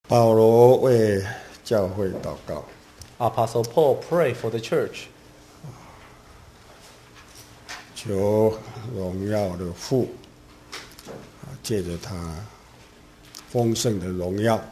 保罗为教会祷告， Apostle Paul prayed for the church, 求荣耀的父借着他丰盛的荣耀，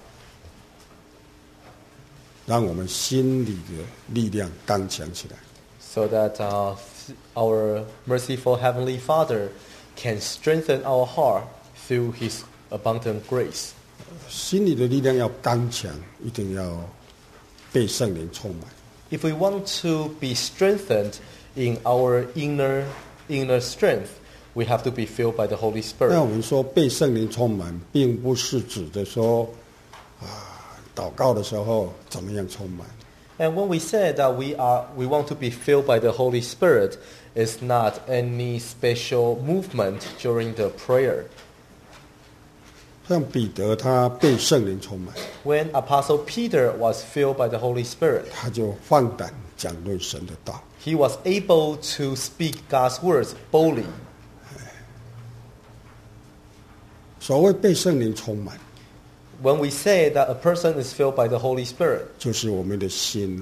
让我们心里的力量刚强起来。 so that our merciful Heavenly Father can strengthen our heart through His abundant grace. 心里的力量要刚强，一定要被圣灵充满。 If we want to be strengthened in our inner strength, we have to be filled by the Holy 那我 Spirit. 们说被圣灵充满，并不是指的说祷告的时候怎么样充满。 And when we say that we want to be filled by the Holy Spirit, it's not any special movement during the prayer. 像彼得他被圣灵充满， When Apostle Peter was filled by the Holy Spirit, 他就放胆讲论神的道。 he was able to speak God's words boldly. 所谓被圣灵充满， When we say that a person is filled by the Holy Spirit, 就是我们的心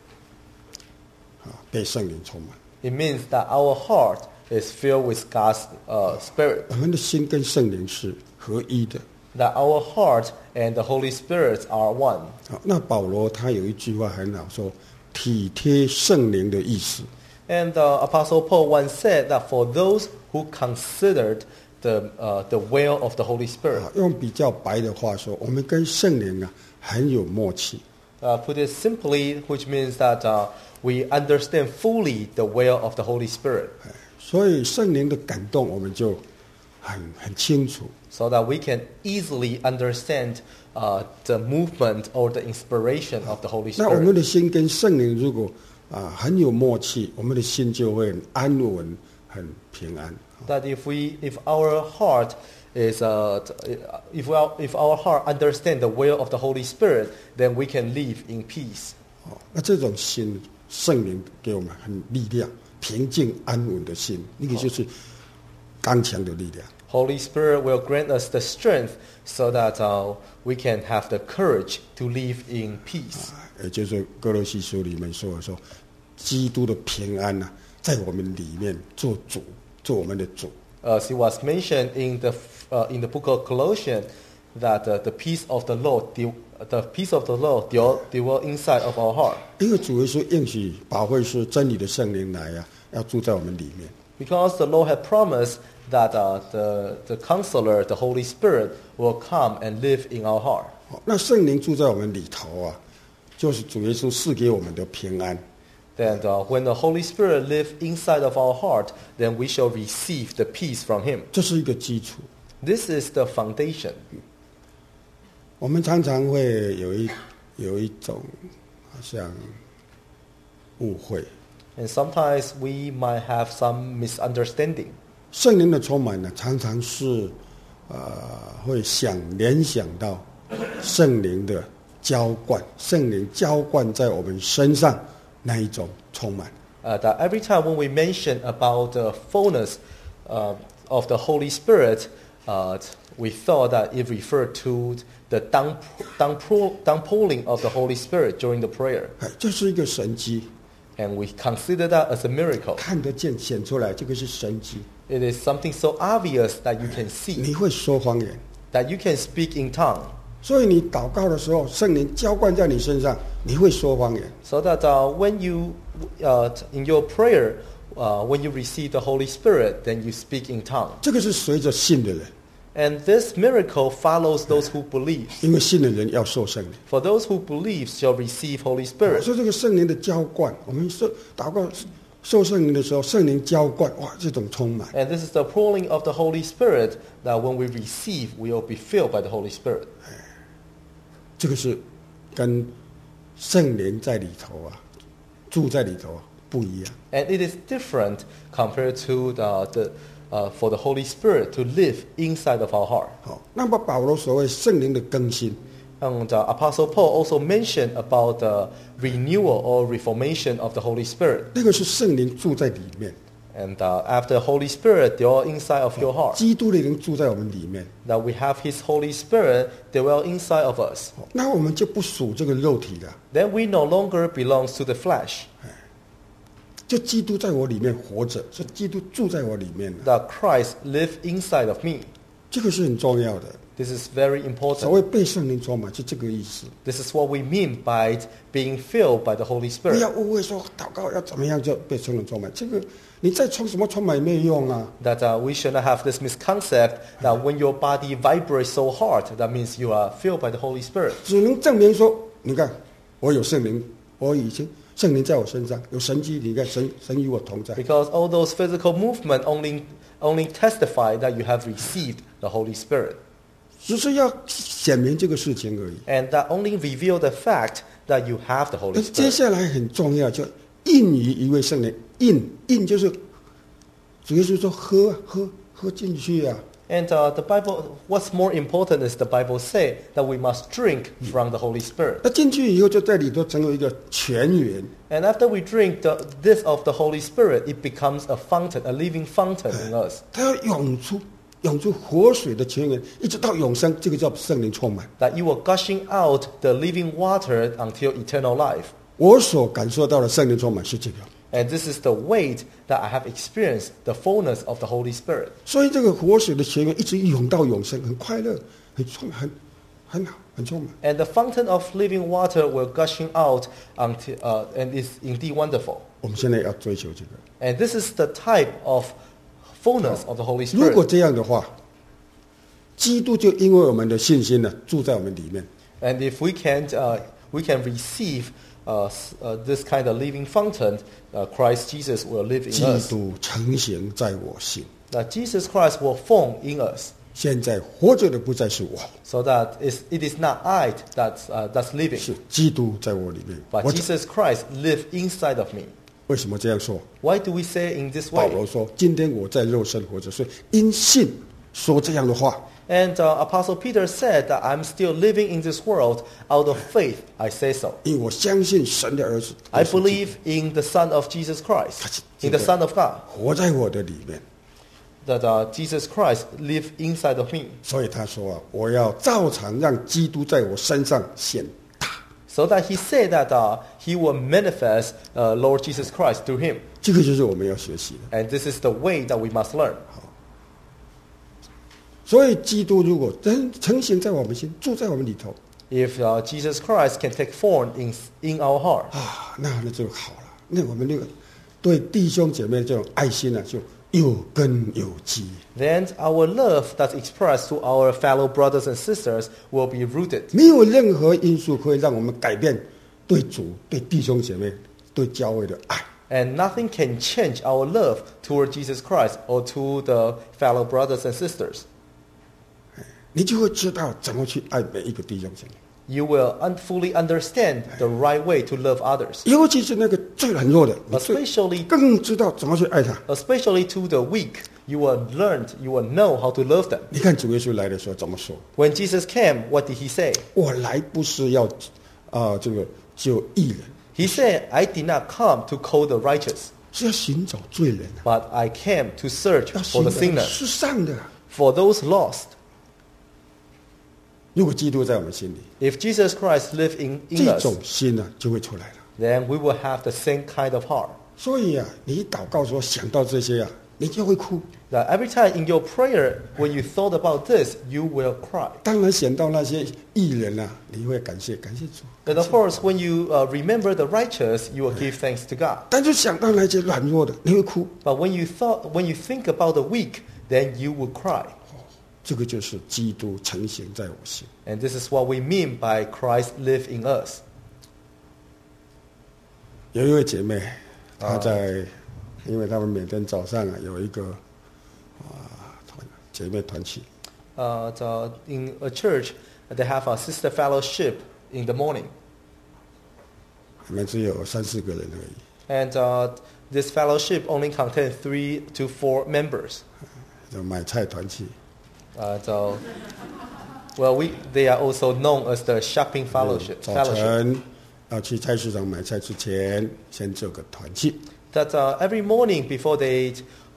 被圣灵充满。 it means that our heart is filled with God's Spirit. 我们的心跟圣灵是合一的。 That our heart and the Holy Spirit are one. 好，那保罗他有一句话很好，说体贴圣灵的意思。 And Apostle Paul once said that for those who considered the will of the Holy Spirit, 用比较白的话说，我们跟圣灵很有默契。 put it simply, which means that we understand fully the will of the Holy Spirit, 所以圣灵的感动我们就很清楚。 so that we can easily understand the movement or the inspiration of the Holy 那我们 Spirit. 的心跟圣灵如果很有默契，我们的心就会很安稳、很平安。 That if our heart is if our heart understand the will of the Holy Spirit, then we can live in peace. 那这种心，圣灵给我们很力量、平静、安稳的心，那个就是刚强的力量。 Holy Spirit will grant us the strength so that we can have the courage to live in peace. 也就是哥罗西书里面说基督的平安在我们里面做主，做我们的主。 As it was mentioned in the book of Colossians, that the peace of the Lord dwell inside of our heart. 因为主耶稣应许保惠师真理的圣灵来要住在我们里面。 Because the Lord had promised that the Counselor, the Holy Spirit, will come and live in our heart. 那圣灵住在我们里头就是主耶稣赐给我们的平安。 Then when the Holy Spirit lives inside of our heart, then we shall receive the peace from Him. 这是一个基础。 This is the foundation. 我们常常会有一种好像误会， And sometimes we might have some misunderstanding. 圣灵的充满常常是会联想到圣灵的浇灌，圣灵浇灌在我们身上那一种充满。 That every time when we mention about the fullness of the Holy Spirit, we thought that it referred to the downpouring of the Holy Spirit during the prayer. 这是一个神迹， And we consider that as a miracle. 看得见显出来，这个是神迹。 It is something so obvious that you can see, 你会说方言， that you can speak in tongue. 所以你祷告的时候，圣灵浇灌在你身上，你会说方言。 So that when you, in your prayer, when you receive the Holy Spirit, then you speak in tongue. 这个是随着信的人， And this miracle follows those who believe. 因为信的人要受圣灵。 For those who believe shall receive Holy Spirit. 所以这个圣灵的浇灌，我们祷告受圣灵的时候，圣灵浇灌，哇，这种充满。 And this is the pouring of the Holy Spirit, that when we receive, we will be filled by the Holy Spirit. 这个是跟圣灵在里头住在里头不一样。 And it is different compared to for the Holy Spirit to live inside of our heart. 好，那么保罗所谓圣灵的更新， And Apostle Paul also mentioned about the renewal or reformation of the Holy Spirit. 那个是圣灵住在里面， And after Holy Spirit dwell inside of your heart, 基督的灵住在我们里面， that we have His Holy Spirit dwell inside of us, 那我们就不属这个肉体了， then we no longer belongs to the flesh. 就基督在我里面活着，是基督住在我里面了， That Christ live inside of me. 这个是很重要的。 This is very 所 important. 谓被圣灵充满，是这个意思。 This is what we mean by being filled by the Holy 不要 Spirit. 误会说祷告要怎么样就被圣灵充满，这个你再充什么充满也没有用啊。 That we should not have this misconcept that when your body vibrates so hard, that means you are filled by the Holy Spirit. 只能证明说，你看我有圣灵，我已经圣灵在我身上有神迹，你看神与我同在。 Because all those physical movement only testify that you have received the Holy Spirit. 只是要显明这个事情而已。 And that only reveal the fact that you have the Holy 那接 Spirit. 下来很重要，就印于一位圣灵，印就是主耶稣说喝进去啊。 And the Bible, what's more important is the Bible say that we must drink from the Holy Spirit. 那进去以后就在里头成为一个泉源， And after we drink this of the Holy Spirit, it becomes a fountain, a living fountain in us. 它要涌出活水的泉源，一直到永生，这个叫圣灵充满。 That you are gushing out the living water until eternal life. 我所感受到的圣灵充满是这个， And this is the weight that I have experienced, the fullness of the Holy Spirit. 所以这个活水的泉源一直涌到永生，很快乐，很好，很充满。 And the fountain of living water will gushing out until, and is indeed wonderful. 我们现在要追求这个。 And this is the type of fullness of the Holy 如果 Spirit. 这样的话，基督就因为我们的信心呢，住在我们里面。 And if we can receive this kind of living fountain, Christ Jesus will live 基 in us. 督成形在我心， That Jesus Christ will form in us, 现在活着的不再是我， so that it is not I that's living, 是基督在我里面。 but 我 Jesus Christ live inside of me. 为什么这样说？ Why do we say in this 保 way? 罗说：“今天我在肉身活着，所以因信说这样的话。 And Apostle Peter said that I'm still living in this world out of faith. I say so. 因为我相信神的儿子 I believe in the Son of Jesus Christ, in the Son of God, 活在我的里面， that Jesus Christ live inside of me, 所以他说啊，我要照常让基督在我身上显大。 so that he said that he will manifest Lord Jesus Christ through him. 这个就是我们要学习的。 And this is the way that we must learn. 所以基督如果真成形在我们心，住在我们里头 If Jesus Christ can take form in our heart, 啊，那就好了。那我们那个对弟兄姐妹的这种爱心呢，就有根有基。 then our love that's expressed to our fellow brothers and sisters will be rooted. 没有任何因素可以让我们改变对主、对弟兄姐妹、对教会的爱。 And nothing can change our love toward Jesus Christ or to the fellow brothers and sisters. 你就会知道怎么去爱每一个弟兄姐妹， You will fully understand the right way to love others, 尤其是那个最软弱的，你最 especially 更知道怎么去爱他。 to the weak. You will know how to love them. 你看主耶稣来的时候怎么说？ When Jesus came, what did he say? 我来不是要这个救义人， He said, I did not come to call the righteous, 是要寻找罪人啊， but I came to search 要 for 寻 the 找 sinner, 世上的。 for those lost. 如果基督在我们心里， If Jesus Christ live in 这 us, 种心呢就会出来了。 then we will have the same kind of heart. 所以啊，你一祷告说想到这些啊，你就会哭。 That every time in your prayer, when you thought about this, you will cry. 当然想到那些义人啊，你会感谢主。 And of course, when you remember the righteous, you will give thanks to God. 但是想到那些软弱的，你会哭。 But when you think about the weak, then you will cry. 这个就是基督成形在我心。 And this is what we mean by Christ live in us. 有一位姐妹，她在，因为他们每天早上啊有一个姐妹团契， In a church, they have a sister fellowship in the morning. 你们只有3-4个人而已， And this fellowship only contains 3 to 4 members. 就买菜团契。 They are also known as the shopping fellowship. 早晨要去菜市场买菜之前，先做个团契。 that every morning before they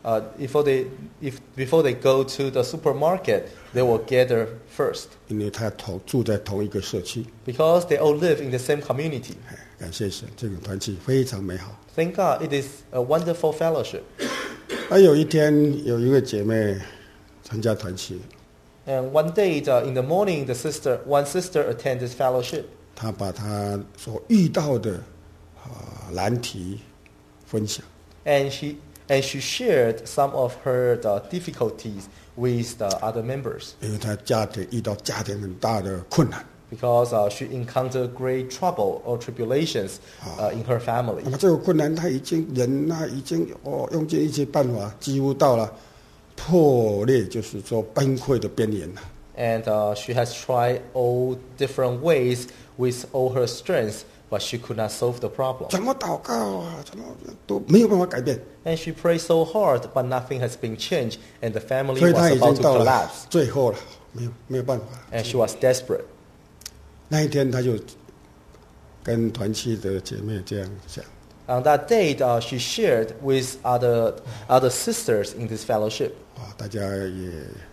go to the supermarket, they will gather first 因为他住在同一个社区。 because they all live in the same community. 感谢神，这种团契非常美好。 Thank God, it is a wonderful fellowship. 有一天，有一位姐妹参加团契， And one day in the morning, one sister attended fellowship. 她把她所遇到的难题分享。 And she shared some of her difficulties with the other members 因为她家庭遇到家庭很大的困难， because she encountered great trouble or tribulations in her family. 那么这个困难，她已经用尽一切办法，几乎到了破裂，就是说崩溃的边缘了。 And she has tried all different ways with all her strength, but she could not solve the problem. 怎么祷告啊，怎么都没有办法改变， And she prayed so hard, but nothing has been changed, and the family 所以她 was 已 about 经 to 到了 collapse. 最后了，没有办法了。 And she was desperate. 那一天，她就跟团契的姐妹这样讲。 On that day, she shared with other sisters in this fellowship. 大家也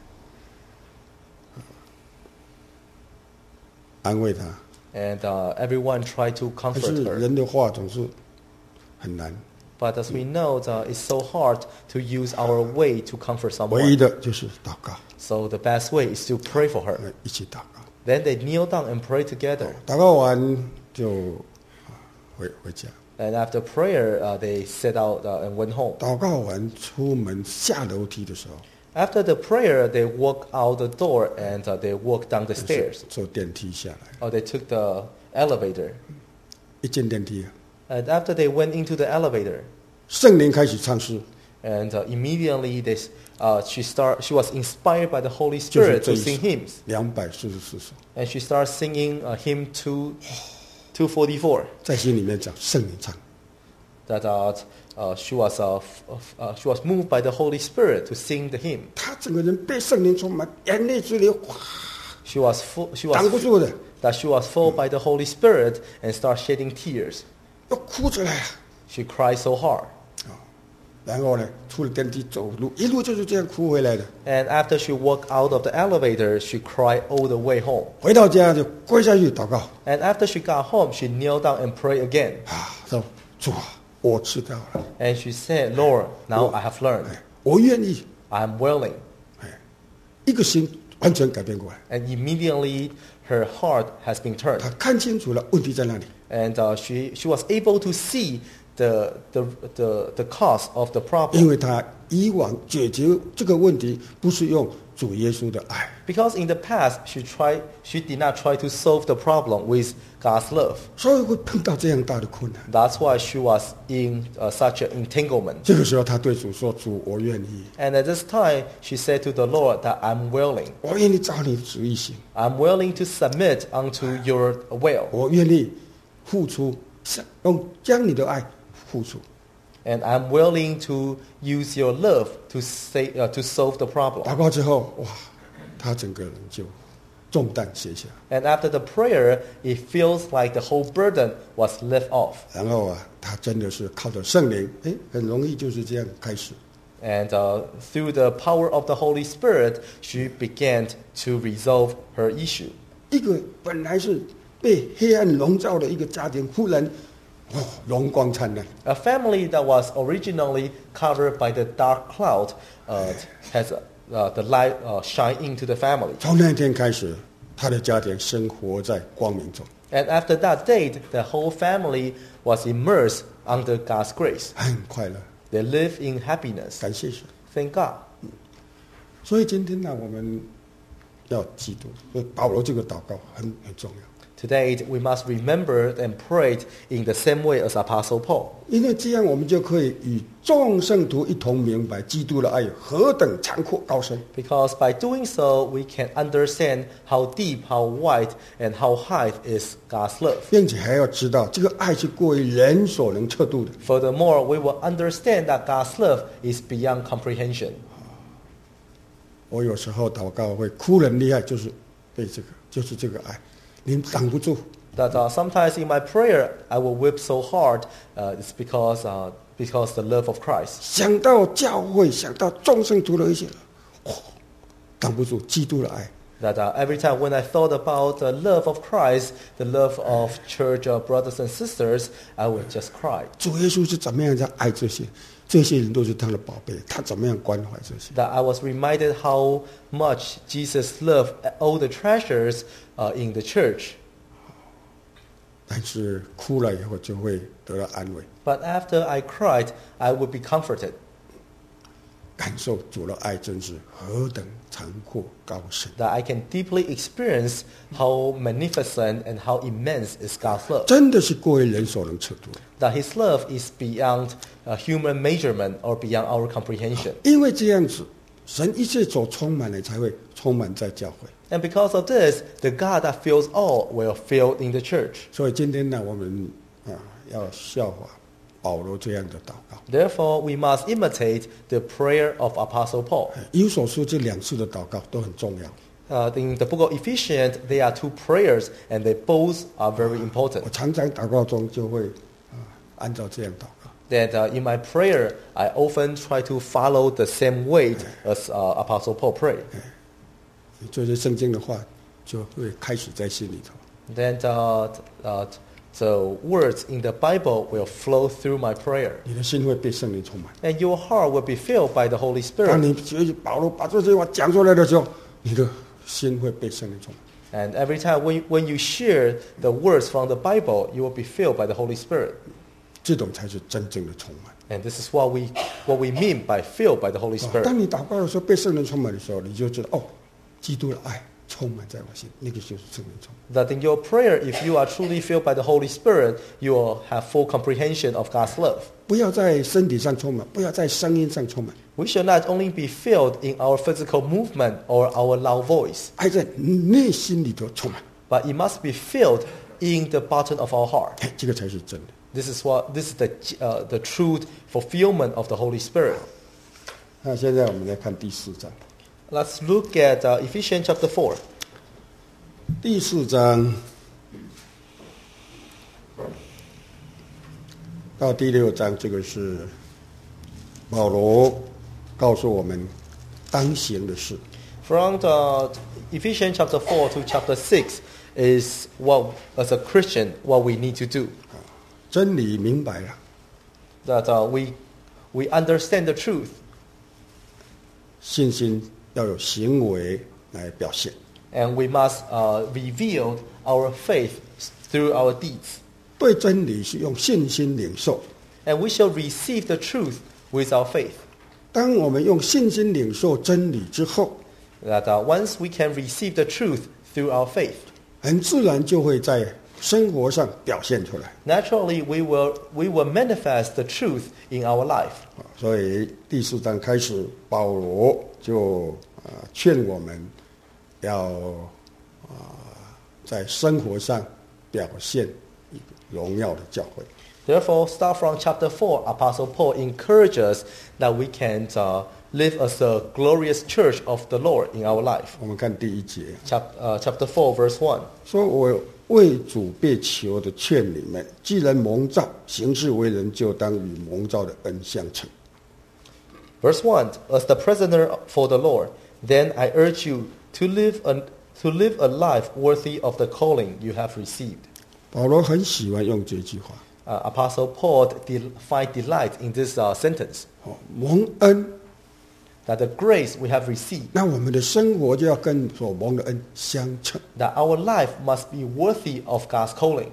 安慰她。 And everyone tried to 但 comfort 是 her. 人的话总是很难， But as we know, it's so hard to use our way to comfort 唯一 someone. 的就是祷告， So the best way is to pray for her. 一起祷告。 Then they kneel down and pray together. 祷告完就回家。 And after prayer, they set out and went home. 祷告完出门下楼梯的时候， After the prayer, they walked out the door and they walked down the stairs. 坐电梯下来， Or they took the elevator. 一进电梯， And after they went into the elevator, 圣灵开始唱诗， and immediately she was inspired by the Holy 就是 Spirit 这 to 一 sing hymns. 244首， And she started singing hymn 244. 在心里面讲圣灵唱， That she was moved by the Holy Spirit to sing the hymn. 他整个人被圣灵充满，眼泪直流，哇， She was 挡不住的， full by the Holy Spirit and started shedding tears. 要哭出来了。 She cried so hard. 然后呢，出了电梯走路，一路就是这样哭回来的。 And after she walked out of the elevator, she cried all the way home. 回到家就跪下去祷告， And after she got home, she knelt down and prayed again. 说主啊，我知道了， And she said, Lord, now I have learned. 我愿意， I am willing. 一个心完全改变过来。 And immediately her heart has been turned. 他看清楚了问题在哪里， And she was able to see the cause of the 因 problem. 为他以往解决这个问题不是用主耶稣的爱， Because in the past, she did not try to solve the problem with God's love. 所以会碰到这样大的困难。 That's why she was in such an entanglement. 这个时候，他对主说：“主，我愿意， And at this time, she said to the Lord that I'm willing. 我愿意照你的旨意行， I'm willing to submit unto your will. 我愿意付出，将你的爱付出。 And I'm willing to use your love to solve the problem. 祷告之后，哇，他整个人就重担卸下， And after the prayer, it feels like the whole burden was left off. 然后他真的是靠着圣灵，很容易就是这样开始。 And through the power of the Holy Spirit, she began to resolve her issue. 一个本来是被黑暗笼罩的一个家庭，忽然荣光灿烂。 A family that was originally covered by the dark cloud has the light shine into the family. 从那天开始，他的家庭生活在光明中， And after that date, the whole family was immersed under God's grace. 很快乐。 They live in happiness. 感谢神。 Thank God. 所以今天呢，我们要记住，保罗这个祷告很重要。 Today, we must remember and pray in the same way as Apostle Paul. 因为这样，我们就可以与众圣徒一同明白基督的爱何等长阔高深。 Because by doing so, we can understand how deep, how wide, and how high is God's love. 并且还要知道，这个爱是过于人所能测度的。 Furthermore, we will understand that God's love is beyond comprehension. 我有时候祷告会哭得很厉害，就是被就是这个爱，你挡不住。 That sometimes in my prayer, I will weep so hard. It's because because the love of Christ. 想到教会，想到众圣徒的一些，挡不住基督的爱。 That every time when I thought about the love of Christ, the love of church brothers and sisters, I would just cry. 主耶稣是怎么样在爱这些？这些人都是他的宝贝，他怎么样关怀这些？ That I was reminded how much Jesus loved all the treasures in the church. 但是哭了以后就会得到安慰， But after I cried, I would be comforted. 感受主的爱真是何等长阔高深。 That I can deeply experience how magnificent and how immense is God's love. 真的是过于人所能测度的。 That His love is beyond human measurement or beyond our comprehension. 因为这样子，神一切所充满的才会充满在教会。 And because of this, the God that fills all will fill in the church. 所以今天呢，我们要效法保罗这样的祷告。 Therefore, we must imitate the prayer of Apostle Paul. 以所书这2次的祷告都很重要。 In the book of Ephesians, there are 2 prayers, and they both are very important. 我常常祷告中就会按照这样祷告。 That in my prayer, I often try to follow the same way as Apostle Paul prayed. 这些圣经的话就会开始在心里头。 Then the words in the Bible will flow through my prayer. 你的心会被圣灵充满。 And your heart will be filled by the Holy 当 Spirit. 你学习保罗把这些话讲出来的时候，你的心会被圣灵充满。 And every time when you share the words from the Bible, you will be filled by the Holy Spirit. 这种才是真正的充满。 And this is what we mean by filled by the Holy Spirit. 当你祷告的时候被圣灵充满的时候，你就知道哦，基督的爱充满在我心，那个就是圣灵充满。 That in your prayer, if you are truly filled by the Holy Spirit, you will have full comprehension of God's love. 不要在身体上充满，不要在声音上充满， We should not only be filled in our physical movement or our loud voice, 爱在内心里头充满， but it must be filled in the bottom of our heart. 这个才是真的。 This is the true fulfillment of the Holy Spirit. 那现在我们来看第4章。 Let's look at Ephesians chapter 4. 第4章到第6章，这个是保罗告诉我们当行的事。 From the Ephesians chapter 4 to chapter 6 is what, as a Christian, what we need to do. 真理明白了， That we understand the truth. 信心要有行为来表现。 And we must reveal our faith through our deeds. 对真理是用信心领受。 And we shall receive the truth with our faith. 当我们用信心领受真理之后， That once we can receive the truth through our faith, 很自然就会在生活上表现出来。 naturally we will manifest the truth in our life. 所以第4章开始，保罗就劝我们要在生活上表现一个荣耀的教会。 Therefore, start from chapter 4, Apostle Paul encourages us that we can live as a glorious church of the Lord in our life. 我们看第1节， Chapter 4, verse 1. 说我为主被求的劝你们，既然蒙召行事为人，就当与蒙召的恩相称。 Verse 1, as the prisoner for the Lord, then I urge you to live a life worthy of the calling you have received. 保罗很喜欢用这句话， Apostle Paul find delight in this sentence, 蒙恩， that the grace we have received, 那我们的生活就要跟所蒙的恩相称。 that our life must be worthy of God's calling.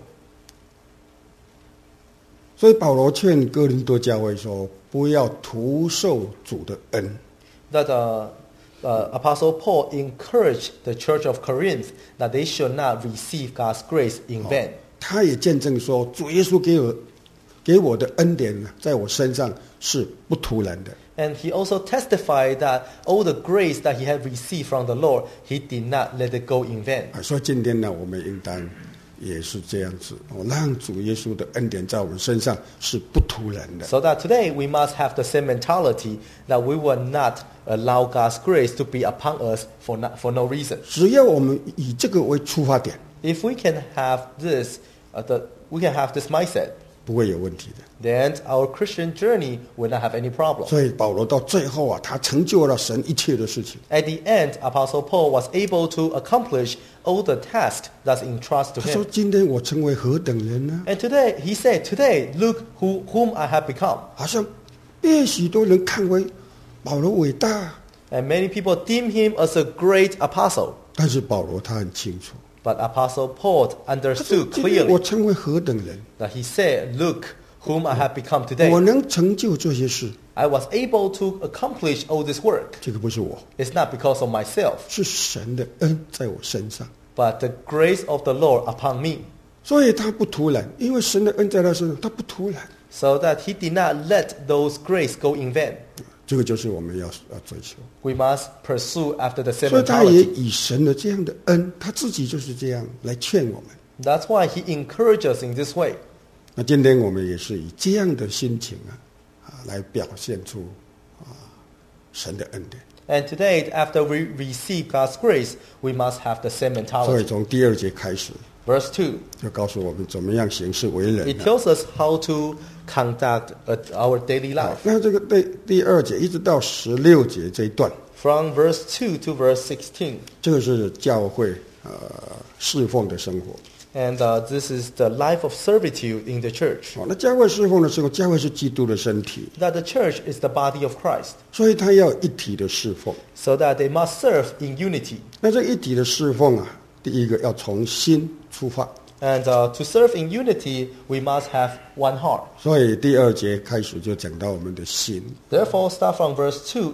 所以保罗劝哥林多教会说，不要徒受主的恩。 That Apostle Paul encouraged the church of Corinth that they should not receive God's grace in vain. 他也见证说，主耶稣给我的恩典，在我身上是不突然的。 And he also testified that all the grace that he had received from the Lord, he did not let it go in vain. 所以今天呢，我们应当也是这样子，让主耶稣的恩典在我们身上是不突然的。 So that today we must have the same mentality that we will not allow God's grace to be upon us for no reason. 只要我们以这个为出发点， If we can have this, we can have this mindset. 不会有问题的。 then our Christian journey will not have any problem. 所以保罗到最后啊，他成就了神一切的事情。 At the end, Apostle Paul was able to accomplish all the tasks that's entrusted to 他说：“ him. 今天我成为何等人呢？ And today, he said, today, look whom I have become. 好像被许多人看为保罗伟大， And many people deem him as a great apostle. 但是保罗他很清楚， But Apostle Paul 他说 understood 今天我 clearly 成为何等人， that he said, look whom I have become 我 today. 能成就这些事， I was able to accomplish all this work. 这个不是我， It's not because of myself, 是神的恩在我身上。 but the grace of the Lord upon me. 所以他不突然，因为神的恩在他身上，他不突然。 So that he did not let those grace go in vain. 这个就是我们要追求。 We must pursue after the same 所以他也 mentality. 以神的这样的恩，他自己就是这样来劝我们。 That's why he encourages us in this way. 那今天我们也是以这样的心情来表现出神的恩典。 And today, after we receive God's grace, we must have the same 所以 mentality. 从第2节开始， Verse 2, 就告诉我们怎么样行事为人 it tells us how to conduct our daily 好 life. 那这个第2节一直到16节这一段， From verse 2 to verse 16. 这个是教会侍奉的生活。 And this is the life of servitude in the church. 好，那教会侍奉的时候，教会是基督的身体， That the church is the body of Christ. 所以他要一体的侍奉。 So that they must serve in unity. 那这一体的侍奉第一个要从心出发， And to serve in unity, we must have one heart. 所以第2节开始就讲到我们的心。 Therefore, start from verse 2,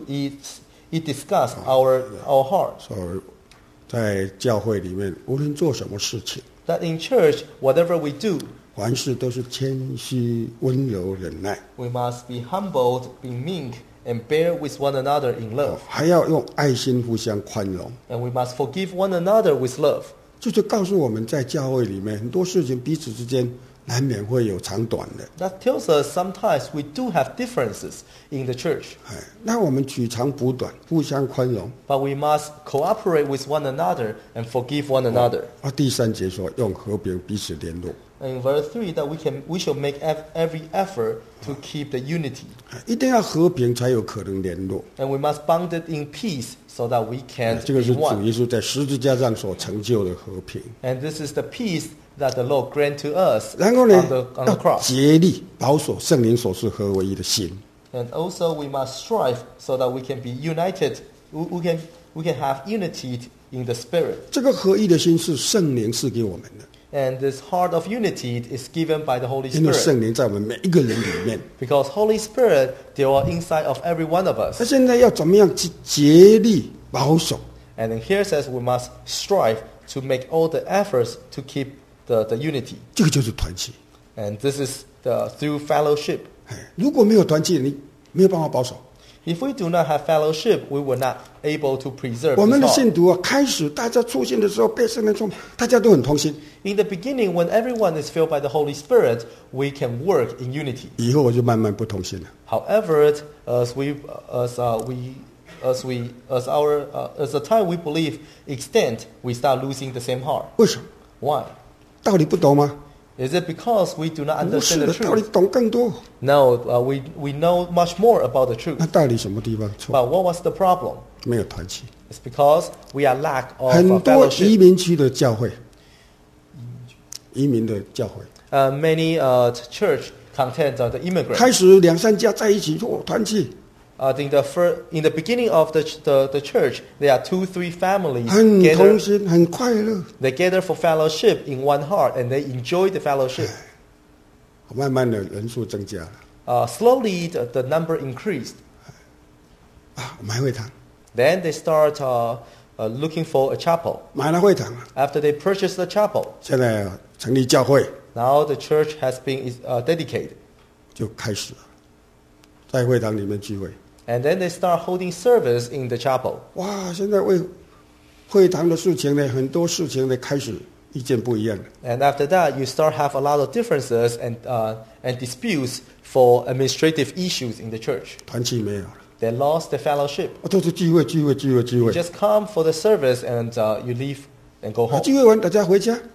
it discusses our heart. 所以在教会里面，无论做什么事情， That in church, whatever we do, 凡事都是谦虚、温柔、忍耐， we must be humbled, be meek, and bear with one another in love. 还要用爱心互相宽容。 And we must forgive one another with love. 这就告诉我们在教会里面很多事情彼此之间难免会有长短的。 That tells us sometimes we do have differences in the church. 那我们取长补短，互相宽容。 But we must cooperate with one another and forgive one another. 第3节说用和平彼此联络， And in verse 3, that we shall make every effort to keep the unity. 一定要和平才有可能联络。 And we must bound it in peace so that we can 这个 be 是主 one. 耶稣在十字架上所成就的和平。 And this is the peace that the Lord grant to us 然后呢 on the 要 cross. 竭力保守圣灵所是合为一的心。 And also we must strive so that we can be united. We can have unity in the spirit. 这个合一的心是圣灵赐给我们的， And this heart of unity is given by the Holy 因为 Spirit. 圣灵在我们每一个人里面。 Because Holy Spirit, they are inside of every one of 那 us. 现在要怎么样去竭力保守？ And then here says we must strive to make all the efforts to keep the unity. 这个就是团契。 And this is through fellowship. 如果没有团契，你没有办法保守。 If we do not have fellowship, we will not able to preserve 我们 this 的 heart. 信徒开始大家出现的时候被圣灵充满，大家都很同心。 In the beginning, when everyone is filled by the Holy Spirit, we can work in unity. 以后我就慢慢不同心了。 However, as the time we believe extend, we start losing the same heart. 为什么？ Why? 道理不懂吗？ Is it because we do not 不是 understand 的， the 道理 truth? 懂更多。 No, we know much more about the truth. 那到底什么地方错？ But what was the problem? 没有团契。 It's because we are lack of 很多移 fellowship. 民区的教会，移民的教会， Many church content the immigrants. 开始2、3家在一起做团契， In the beginning of the church, there are 2, 3 families 很 gather. 同心，很快乐。 They gather for fellowship in one heart, and they enjoy the fellowship. 慢慢的人数增加了 Slowly, the number increased. 买会堂， Then they start looking for a chapel. 买了会堂了， After they purchase the chapel, 现在成立教会 now the church has been dedicated. 就开始了，在会堂里面聚会。 And then they start holding service in the chapel. 哇，现在为会堂的事情呢，很多事情呢开始意见不一样了。 And after that, you start have a lot of differences and disputes for administrative issues in the church. 团契没有了， They lost the fellowship. 都是聚会，聚会，聚会，聚 You 会。 just come for the service and you leave and go home. 聚会完大家回家，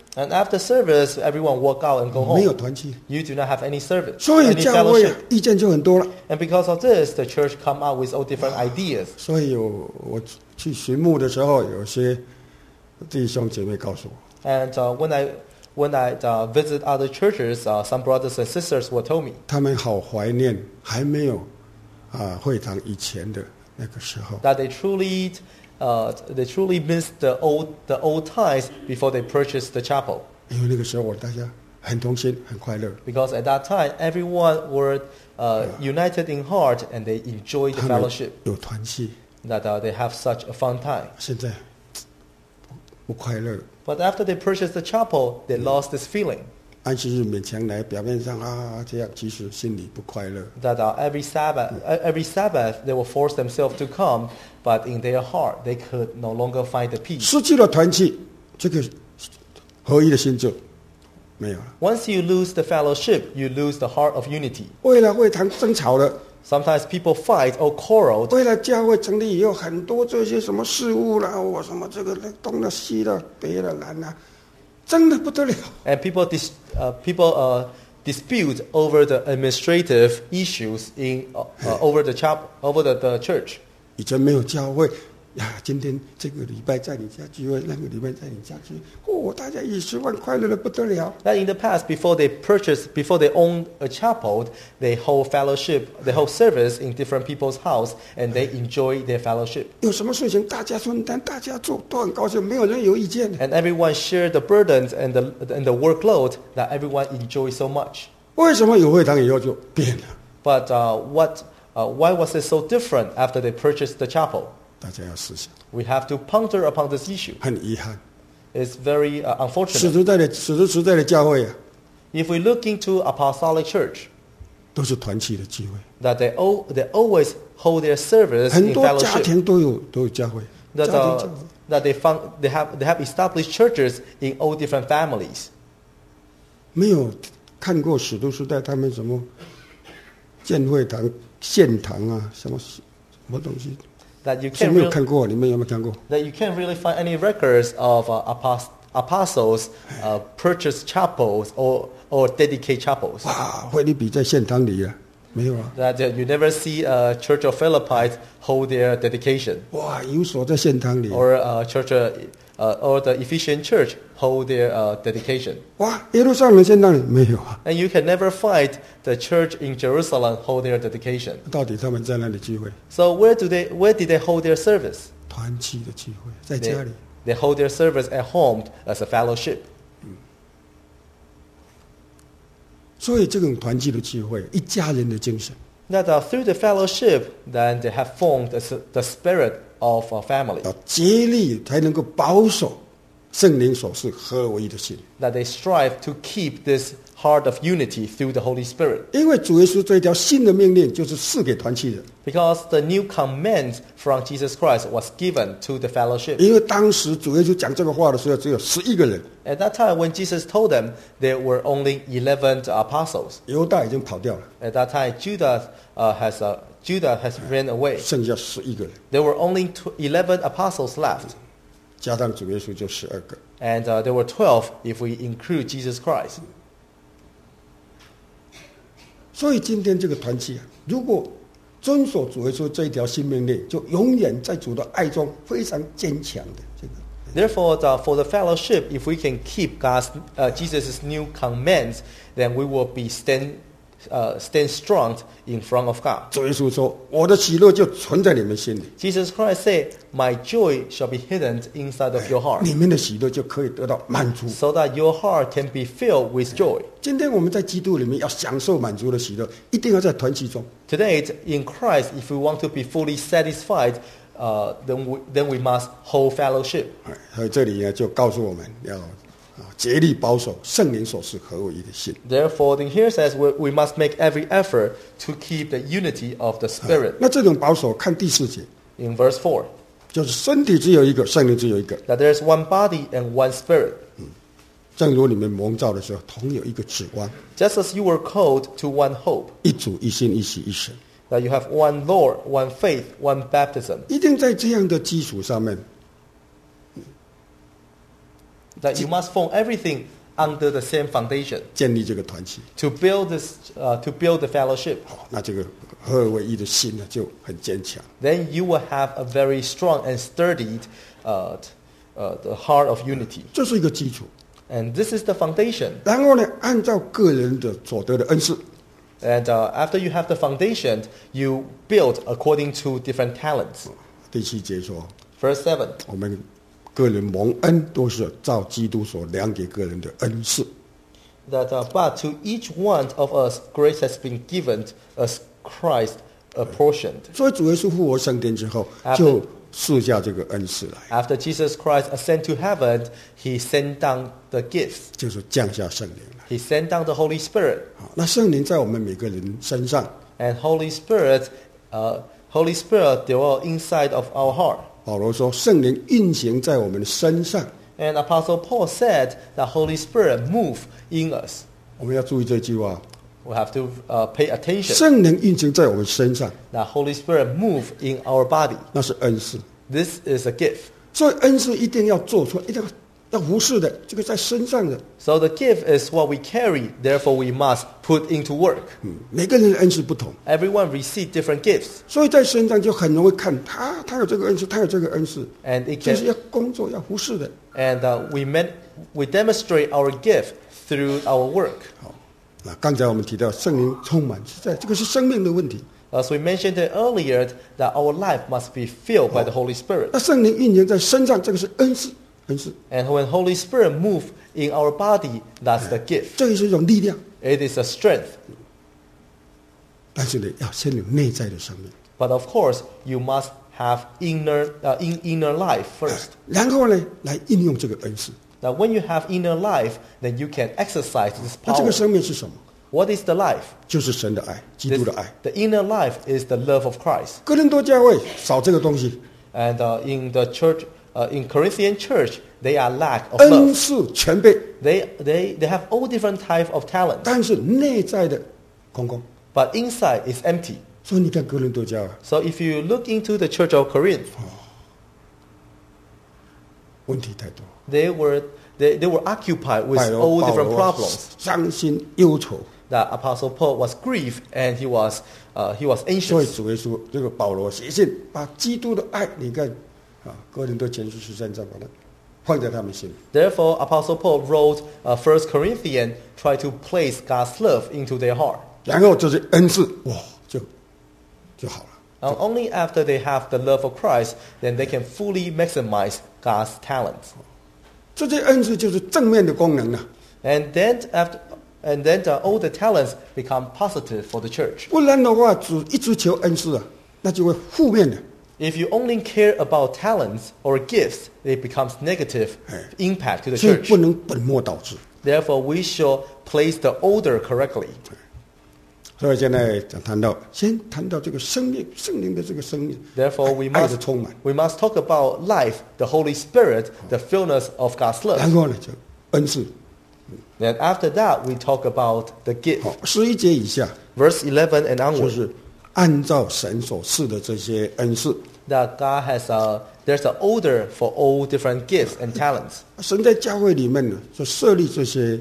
And after service, everyone walk out and go 没有 home. 团契， You do not have any service, 所以 any 教会 fellowship. 意见就很多了。 And because of this, the church come out with all different ideas. 所以我去巡牧的时候，有些弟兄姐妹告诉我， And when I visit other churches, some brothers and sisters will tell me 他们好怀念还没有会堂以前的那个时候。 that they truly miss the old times before they purchased the chapel. 因为那个时候大家很同心，很快乐， Because at that time, everyone were united in heart and they enjoyed the 他们 fellowship. 有团契。 That they have such a fun time. 现在不快乐， But after they purchased the chapel, they lost this feeling. 安息日勉强来，表面上这样，其实心里不快乐。 That every Sabbath they will force themselves to come, but in their heart they could no longer find the peace. 失去了团契，这个合一的心就没有了。 Once you lose the fellowship, you lose the heart of unity. 为了会堂争吵了， Sometimes people fight or quarrel 为了教会成立以后，很多这些什么事务啦，我什么这个东了西了北了南了，争得不得了。 and people dispute over the administrative issues in over the chapel, over the church. 以前没有教会呀，今天这个礼拜在你家聚会，那个礼拜在你家聚会，大家一起吃饭，快乐的不得了。 That in the past, before they owned a chapel, they hold fellowship, they hold service in different people's house, and they enjoy their fellowship. 有什么事情大家分担，大家做，都很高兴，没有人有意见。 And everyone shared the burdens and the workload that everyone enjoys so much. 为什么有会堂以后就变了？ But why was it so different after they purchased the chapel? 大家要思想， We have to ponder upon this issue. 很遗憾。 It's very 使 unfortunate. 徒时代的教会啊， If we look into apostolic church, 都是团契的聚会， that they always hold their service 很 in 多家 fellowship. 庭都有教会，家 That 庭教会。 that they have established churches in all different families. 没有看过使徒时代他们什么建会堂、献堂啊，什么东西， That you 是 can't 没有 really, 看过。你们有没有看过？ that you can't really find any records of apostles purchase chapels or dedicate chapels. 哇，菲律比在献堂里啊，没有啊。 That you never see a Church of Philippi hold their dedication, 哇，有所在献堂里。 or or the Ephesian church hold their dedication. 哇，耶路撒冷献堂里没有啊。 And you can never find the church in Jerusalem hold their dedication. 到底他们在哪里聚会？ So where did they hold their service? 团契的聚会，在 They, 家里。 they hold their service at home as a fellowship. 所以这种团契的聚会，一家人的精神， That through the fellowship, then they have formed the spirit of a family. 要竭力才能够保守圣灵所示合为一的心。 That they strive to keep this heart of unity through the Holy Spirit. 因为主耶稣这一条新的命令，就是赐给团契的。 Because the new command from Jesus Christ was given to the fellowship. 因为当时主耶稣讲这个话的时候，只有11个人， At that time, when Jesus told them, there were only 11 apostles. 犹大已经跑掉了， At that time, Judah has ran away. 剩下11个人， There were only 11 apostles left. 加上主耶稣就12个。 And there were 12 if we include Jesus Christ. 所以今天这个团契啊，如果遵守主耶稣这一条新命令，就永远在主的爱中非常坚强的这个。 Therefore, for the fellowship, if we can keep Jesus' new commands, then we will be stand strong in front of God. 主耶稣说：“我的喜乐就存在你们心里， Jesus Christ said, "My joy shall be hidden inside of your heart, 你们的喜乐就可以得到满足。 so that your heart can be filled with joy." ” 今天我们在基督里面要享受满足的喜乐，一定要在团契中。 Today, in Christ, if we want to be fully satisfied, then we must hold fellowship. 所以这里呢，就告诉我们要竭力保守圣灵所示合为一的心。 Therefore, here says we must make every effort to keep the unity of the Spirit. 那这种保守，看第4节， In verse 4, 就是身体只有一个，圣灵只有一个。 that there is one body and one Spirit. 正如你们蒙召的时候，同有一个指望， Just as you were called to one hope, 一主一心一喜一神。 that you have one Lord, one faith, one baptism. 一定在这样的基础上面， That you must form everything under the same foundation 建立这个团契。 to build the fellowship. 好，那这个合而为一的心呢就很坚强。 Then you will have a very strong and sturdy the heart of unity. 这是一个基础。 And this is the foundation. 然后呢，按照个人的所得的恩赐， And after you have the foundation, you build according to different talents. 第7节说， Verse 7. 我们个人蒙恩都是照基督所量给个人的恩赐。 That but to each one of us grace has been given as Christ apportioned. 所以主耶稣复活升天之后， After- 就赐下这个恩赐来， After Jesus Christ ascended to heaven, he sent down the gifts. 就是降下圣灵来。 He sent down the Holy Spirit. 好，那圣灵在我们每个人身上， And Holy Spirit dwell inside of our heart. 保罗说，圣灵运行在我们身上。 And Apostle Paul said that Holy Spirit move in us. 我们要注意这句话， We have to pay attention. 圣灵运行在我们身上， That Holy Spirit move in our body. 那是恩赐。 This is a gift. 所以恩赐一定要做出来，一定要服侍的，这个在身上的。 So the gift is what we carry. Therefore, we must put into work. 每个人的恩赐不同， Everyone receive different gifts. 所以在身上就很容易看他有这个恩赐，他有这个恩赐， And it 这 can, 是要工作要服侍的。 and we demonstrate our gift through our work. 好，那刚才我们提到圣灵充满是在这个是生命的问题。 As we mentioned earlier, that our life must be filled by the Holy Spirit. 那圣灵运行在身上，这个是恩赐，恩赐， And when Holy Spirit move in our body, that's the gift. 这个是一种力量。 It is a strength. 但是呢，要先有内在的生命， But of course, you must have inner life first. 然后呢，来应用这个恩赐。 Now, when you have inner life, then you can exercise this 那这 power. 个生命是什么？ What is the life? 就是神的爱，基督的爱。 The inner life is the love of Christ. 哥林多教会少这个东西， And in the church, in Corinthian church, they are lack of 恩 love. 赐全备， They have all different type of talents, 但是内在的空空。 but inside is empty. 所以你看哥林多教会 So if you look into the church of Corinth, 问题太多， they were occupied with 保 all 罗 different problems. 伤心忧愁。 That Apostle Paul was grieved and he was 所以 anxious. 主耶稣这个保罗写信，把基督的爱，你看啊，哥林多前书13章把它放在他们心里。 Therefore, Apostle Paul wrote 1 Corinthians, try to place God's love into their heart. 然后这些恩赐，哇，就好了。 Now, only after they have the love of Christ, then they can fully maximize God's talents. 这些恩赐就是正面的功能啊， And then all the talents become positive for the church. 不然的话，一直求恩赐啊，那就会负面的。 If you only care about talents or gifts, it becomes negative impact to the 所以 church. 不能本末倒置。 Therefore, we should place the order correctly. 所以现在先谈到这个生命，圣灵的这个生命， Therefore, 爱的充满， we must talk about life, the Holy Spirit, the fullness of God's 然 love. 后呢就恩赐。 Then after that, we talk about the gift. 好，11节以下 Verse 11 and 就 onward. 是按照神所赐的这些恩赐， That God has there's an order for all different gifts and talents. 神在教会里面呢，就设立这些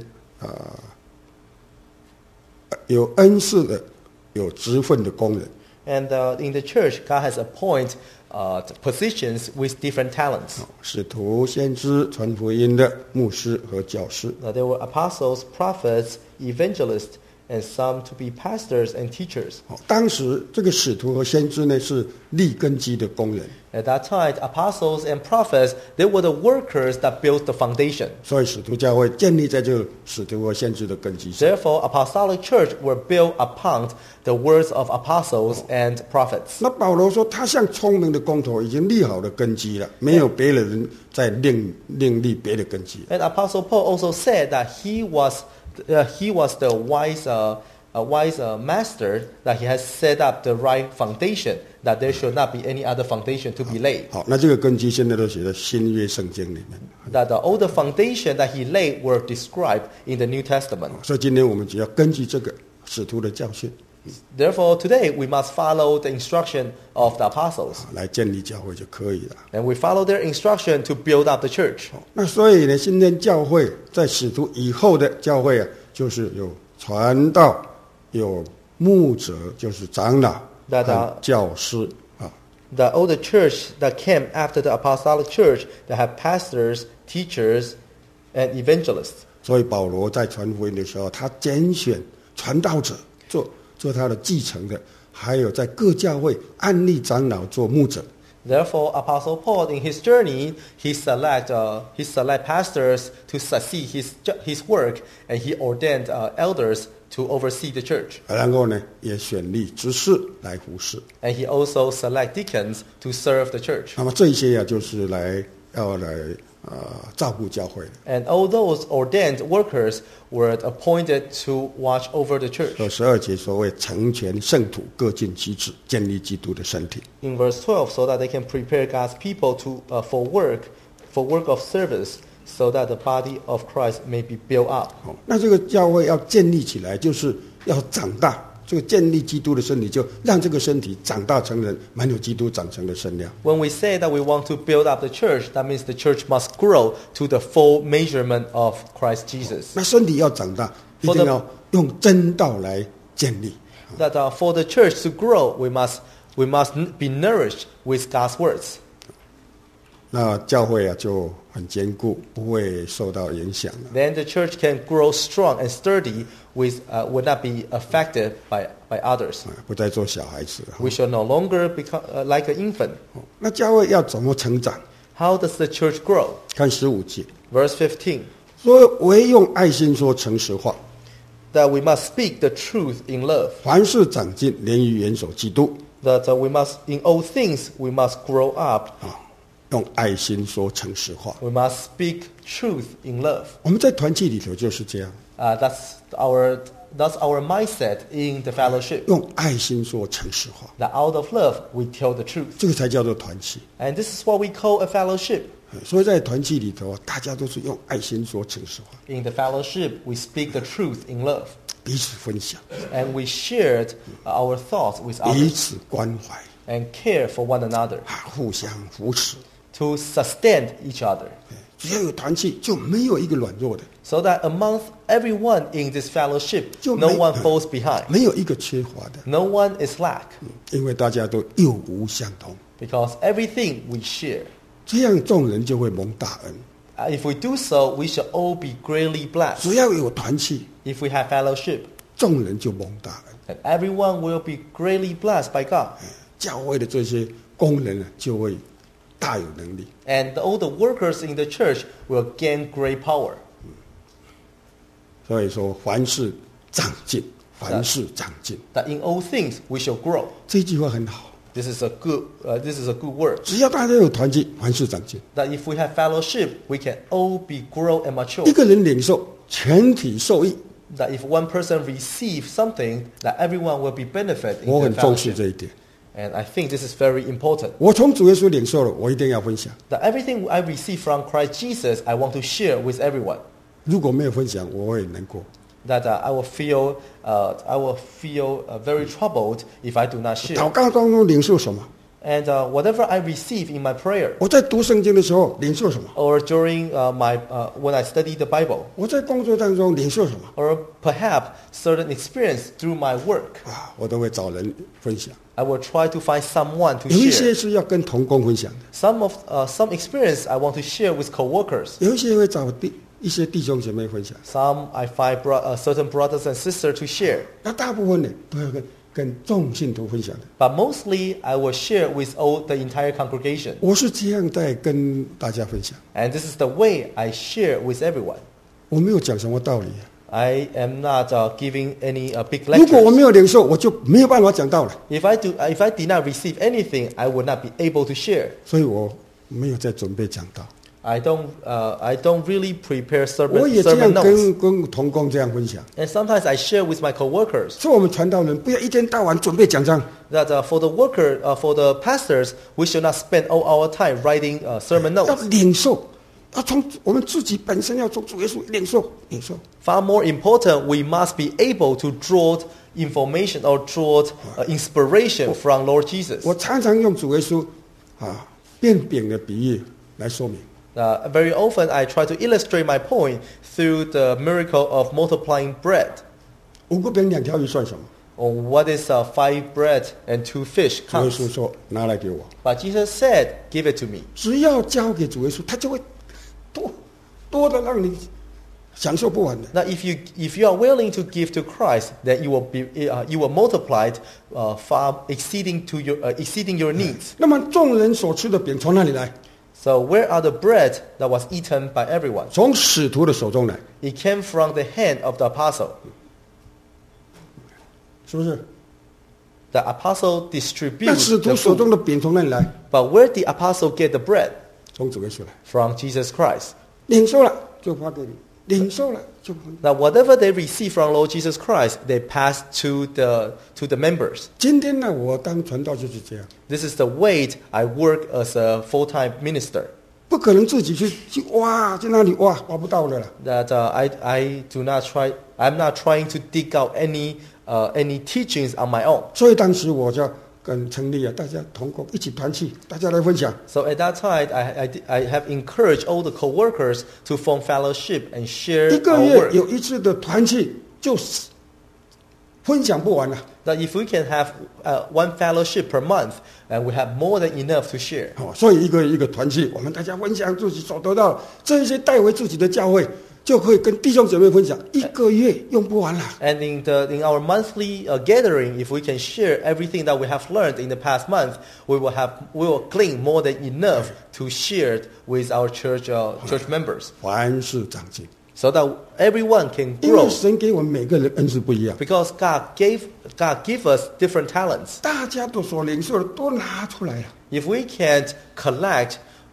有恩赐的、有职分的工人。 And in the church, God has appointed positions with different talents. 使徒、先知、传福音的牧师和教师。 There were apostles, prophets, evangelists, and some to be pastors and teachers. 当时这个使徒和先知呢是立根基的工人， At that time, apostles and prophets, they were the workers that built the foundation. 所以使徒教会建立在这个使徒和先知的根基上。 Therefore, apostolic church were built upon the words of apostles and prophets. 那保罗说，他像聪明的工头，已经立好了根基了，没有别的人再另立别的根基。 And Apostle Paul also said that he was the wise master, that he has set up the right foundation, that there should not be any other foundation to be laid. 好，那这个根基现在都写在新约圣经里面。 That all the foundation that he laid were described in the New Testament. 所以今天我们只要根据这个使徒的教训， Therefore, today we must follow the instruction of the apostles. 来建立教会就可以了。 And we follow their instruction to build up the church. 那所以呢，今天教会在使徒以后的教会啊，就是有传道，有牧者，就是长老和教师啊。 The older church that came after the apostolic church that have pastors, teachers, and evangelists. 所以保罗在传福音的时候，他拣选传道者做他的继承的，还有在各教会安立长老做牧者。 Therefore, Apostle Paul, in his journey, he select pastors to succeed his work, and he ordained elders to oversee the church. 然后呢，也选立执事来服侍。 And he also select deacons to serve the church. 那么这些啊，就是要来照顾教会的。 And all those ordained workers were appointed to watch over the church. 12节所谓成全圣徒，各尽其职，建立基督的身体。 In verse 12, so that they can prepare God's people for work of service, so that the body of Christ may be built up. 那这个教会要建立起来，就是要长大。这个建立基督的身体，就让这个身体长大成人，满有基督长成的身量。 When we say that we want to build up the church, that means the church must grow to the full measurement of Christ Jesus. 那身体要长大，一定要用真道来建立。 That for the church to grow, we must be nourished with God's words. 那教会啊就很坚固，不会受到影响了。 Then the church can grow strong and sturdy, would not be affected by others. 不再做小孩子了。 We shall no longer become like an infant. 那教会要怎么成长？ How does the church grow? 看15节， Verse 15, 说唯用爱心说诚实话， that we must speak the truth in love. 凡事长进，连于元首基督。 That we must, in all things, we must grow up. 用爱心说诚实话。 We must speak truth in love. 我们在团契里头就是这样， That's our mindset in the fellowship. 用爱心说诚实话， That out of love, we tell the truth. 这个才叫做团契。 And this is what we call a fellowship. 所以在团契里头，大家都是用爱心说诚实话， In the fellowship, we speak the truth in love. 彼此分享， And we shared our thoughts with 彼 others 此关怀， and care for one another 互相扶持。 to sustain each other. 只要有团契，就没有一个软弱的， So that among everyone in this fellowship, 就 no 没 one falls behind. 没有一个缺乏的， No one is lack. 因为大家都有无相同， Because everything we share. 这样众人就会蒙大恩。 If we do so, we shall all be greatly blessed. 只要有团契， If we have fellowship, 众人就蒙大恩。 and everyone will be greatly blessed by God. 教会的这些工人呢，就会大有能力。 And all the workers in the church will gain great power. 所以说，凡事长进，凡事长进， That in all things we shall grow. 这句话很好。 This is a good word. 只要大家有团契，凡事长进。 That if we have fellowship, we can all be grow and mature. 一个人领受，全体受益。 That if one person receives something, that everyone will be benefit 我 in 很 the 重视 fellowship. 这一点。 And I think this is very important. 我从主耶稣领受了，我一定要分享。 That everything I receive from Christ Jesus, I want to share with everyone. 如果没有分享，我会难过。 That I will feel very troubled if I do not 祷 share. 告当中领受什么？ And whatever I receive in my prayer, 我在读圣经的时候领受什么？ or during when I study the Bible, 我在工作当中领受什么？ or perhaps certain experience through my work, 我都会找人分享。 I will try to find someone to 有一些 share. 是要跟同工分享的， Some experience I want to share with coworkers. 有一些会找一些弟兄姐妹分享。 Some I find certain brothers and sisters to share. 那大部分呢，都要跟众信徒分享的。 But mostly I will share with all the entire congregation. 我是这样在跟大家分享， And this is the way I share with everyone. 我没有讲什么道理。 I am not giving any big 如果我 lectures. 没有领受，我就没有办法讲道了。 If I did not receive anything, I would not be able to share. 所以我没有在准备讲道。 I don't really prepare 我也这样 sermon notes. 跟同工这样分享。 And sometimes I share with my coworkers 所以我们传道人不要一天到晚准备讲章， that for the pastors, we should not spend all our time writing sermon 要 notes. 领受， 要从我们自己本身要从主耶稣领受。 Far more important, we must be able to draw information or draw inspiration from Lord Jesus. 我常常用主耶稣变饼的比喻来说明。 Very often I try to illustrate my point through the miracle of multiplying bread. 5个饼2条鱼算什么？ Or what is 5 bread and 2 fish 主耶 counts? 稣说拿来给我， But Jesus said, give it to me. 只要交给主耶稣，他就会多的让你享受不完的。 Now, if you are willing to give to Christ, then you will multiply it far exceeding your needs. 那么众人所吃的饼从哪里来？ So where are the bread that was eaten by everyone? 从使徒的手中来， It came from the hand of the apostle. 是不是？ The apostle 那 distributed 使徒 the 手中 food. 的饼从哪里来？ But where did the apostle get the bread? 从主耶稣来。 From Jesus Christ. 领受了就发给你，领受了就分。 Now, whatever they receive from Lord Jesus Christ, they pass to the members. 今天呢，我当传道就是这样， This is the way I work as a full-time minister. 不可能自己去挖，在那里挖不到的了。 That I do not try. I'm not trying to dig out any teachings on my own. 所以当时我就跟成立大家同工一起团契，大家来分享。 So at that time, I have encouraged all the co-workers to form fellowship and share 一个 our 月 work. 有一次的团契，就是分享不完了。 That if we can have one fellowship per month, and we have more than enough to share. 所以一个团契，我们大家分享自己所得到这些带回自己的教会，就可以跟弟兄姐妹分享，一个月用不完了。 And in our monthly gathering, if we can share everything that we have learned in the past month, we will glean more than enough to share with our church members, 凡事长进， so that everyone can 因为 grow. 神给我们每个人恩赐不一样， Because God gave us different talents. 大家都所领受的都拿出来了， If we can collect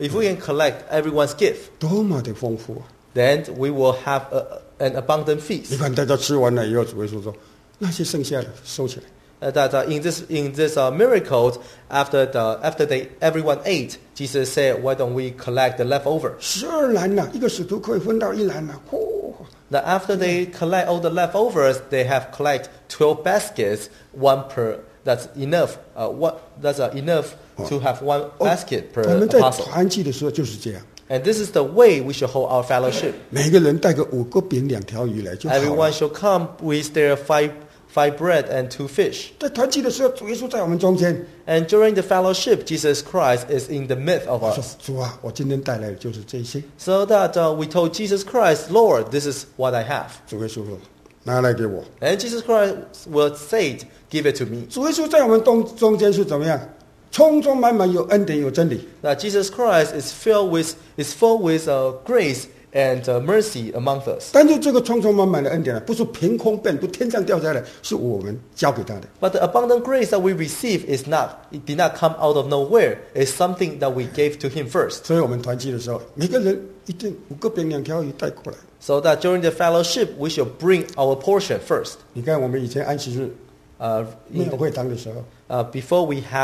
everyone's gift, 多么的丰富啊！ then we will have an abundant 你 feast. 看大家吃完了以后，主耶稣说，那些剩下的收起来。 That in this miracle, after everyone ate, Jesus said, "Why don't we collect the leftover?" 12篮呐，一个使徒可以分到1篮呐，嚯！ Now after they collect all the leftovers, they have collect 12 baskets, one per. That's enough. That's enough to have one basket 我 per 们在 apostle. 团契的时候就是这样， And this is the way we should hold our fellowship. 每个人带个5个饼2条鱼来就好 Everyone 了。 should come with their five bread and 2 fish. 在团契的时候，主耶稣在我们中间， And during the fellowship, Jesus Christ is in the midst of 我说 us. 主啊，我今天带来的就是这些。 So that we told Jesus Christ, Lord, this is what I have. 主耶稣说，拿来给我。 And Jesus Christ will say, give it to me. 主耶稣在我们中间是怎么样？充充满满有恩典有真理。 That Jesus Christ is full with grace and mercy among us. 但是这个充充满满的恩典呢，不是凭空变，不天上掉下来，是我们交给他的。 But the abundant grace that we receive it did not come out of nowhere. It's something that we gave to Him first. 所以我们团契的时候，每个人一定5个饼2条鱼带过来。 So that during the fellowship, we should bring our portion first. 你看我们以前安息日 没 In 有会堂的时候， before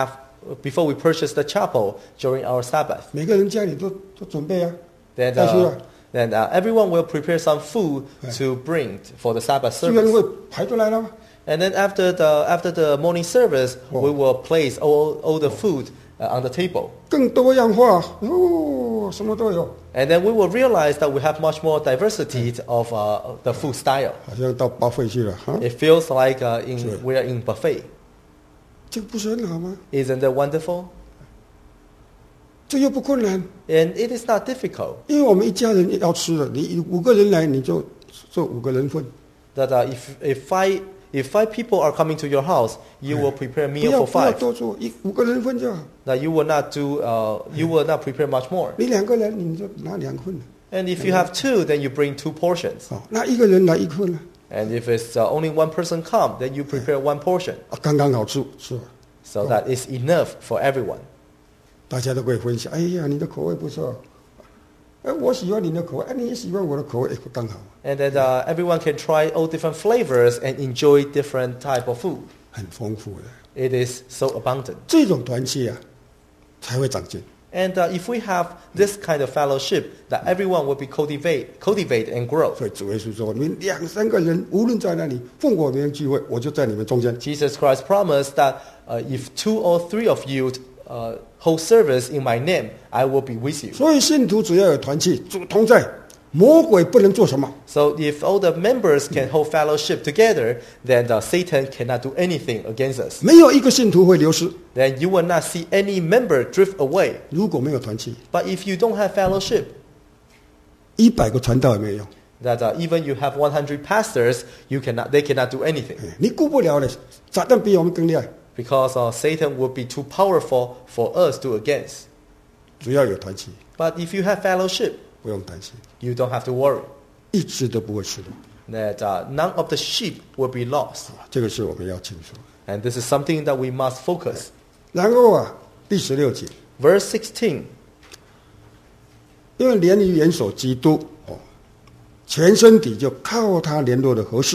we purchase the chapel during our Sabbath, 每个人家里都准备啊， then 带去啊， everyone will prepare some food to bring for the Sabbath 居然 service. 会排出来了。 And then after the morning service, we will place all the food on the table. 更多样化哦，什么都有， And then we will realize that we have much more diversity of the food style. 好像到包费去了哈， It feels like Sure. we are in buffet. 这个不是很好吗？ Isn't that wonderful? 这又不困难， And it is not difficult. 因为我们一家人要吃的，你5个人来，你就做5个人份， That if five people are coming to your house, you will prepare a 不 meal 要 for 不要 5. 多做，5个人份就好。 That you will not prepare much more. 你2个人你就拿2份了， And if you have 2, then you bring 2 portions. 哦，那1个人来1份了， And if it's only one person come, then you prepare 1 portion, 刚刚好吃完， so that it's enough for everyone. 大家都可以分享。哎呀，你的口味不错，哎，我喜欢你的口味，哎，你也喜欢我的口味，哎，刚好， And then everyone can try all different flavors and enjoy different type of food. 很丰富的。 It is so abundant. 这种团契啊，才会长进。 And if we have this kind of fellowship, that everyone will be cultivate and grow. 所以主耶稣说：“你们2、3个人无论在哪里奉我名聚会，我就在你们中间。” Jesus Christ promised that if 2 or 3 of you hold service in my name, I will be with you. 所以信徒只要有团契，主同在，魔鬼不能做什么。 So if all the members can hold fellowship together, then Satan cannot do anything against us. 没有一个信徒会流失。 Then you will not see any member drift away. 如果没有团契， But if you don't have fellowship, 100个传道也没有用。 that even you have 100 pastors, they cannot do anything. 你顾不了的，撒旦比我们更厉害。 Because Satan would be too powerful for us to against. 只要有团契， But if you have fellowship, 不用担心， you don't have to worry 一只都不会失落。 that none of the sheep will be lost. 这个是我们要清楚。 And this is something that we must focus. 然后第16节， Verse 16. 因为连于元首基督全身体就靠他联络的合适。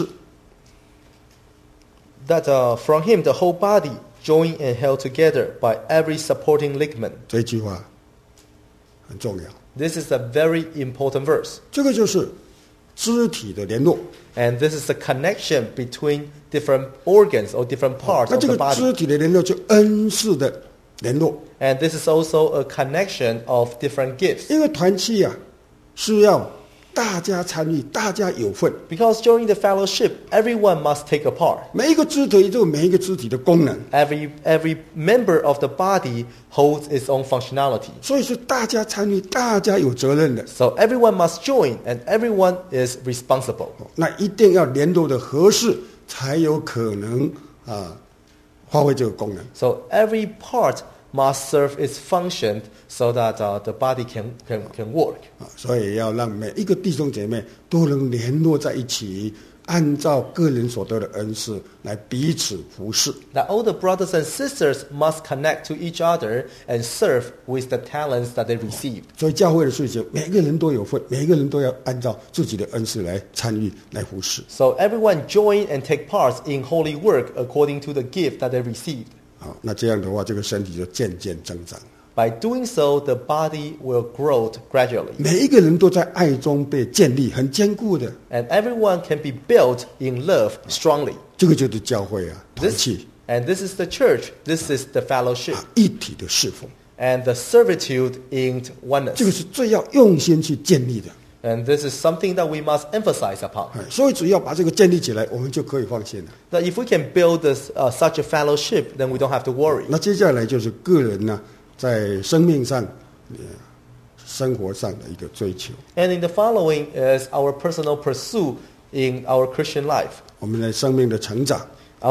That from him the whole body, joined and held together by every supporting ligament. 这句话很重要， This is a very important verse. 这个就是肢体的联络。 And this is the connection between different organs or different parts 那 of 这 the 个 body. 肢体的联络就恩赐的联络， And this is also a connection of different gifts. 因为团契是要大家参与，大家有份。 Because during the fellowship, everyone must take a part. 每一个肢体都有每一个肢体的功能， Every member of the body holds its own functionality. 所以是大家参与，大家有责任的。 So everyone must join and everyone is responsible. 那一定要联络的合适，才有可能发挥这个功能。 So every part must serve its function so that the body can work. 所以要让每一个弟兄姐妹都能联络在一起，按照个人所得的恩赐来彼此服侍。 That all the brothers and sisters must connect to each other and serve with the talents that they received. 所以教会的事情，每个人都有份，每个人都要按照自己的恩赐来参与、来服侍。 So everyone join and take part in holy work according to the gift that they received. 好，那这样的话，这个身体就渐渐增长。 By doing so, the body will grow gradually. 每一个人都在爱中被建立，很坚固的。 And everyone can be built in love strongly. 这个就是教会团 This, 契 and this is the church. This is the fellowship. 一体的侍奉， And the servitude in 这个 oneness. 是最要用心去建立的。 And this is something that we must emphasize upon. 所以只要把这个建立起来，我们就可以放心了。 That if we can build this, such a fellowship, then we don't have to worry. 那接下来就是个人呢，在生命上、生活上的一个追求。 And in the following is our personal pursuit in our Christian life. 我们的生命的成长，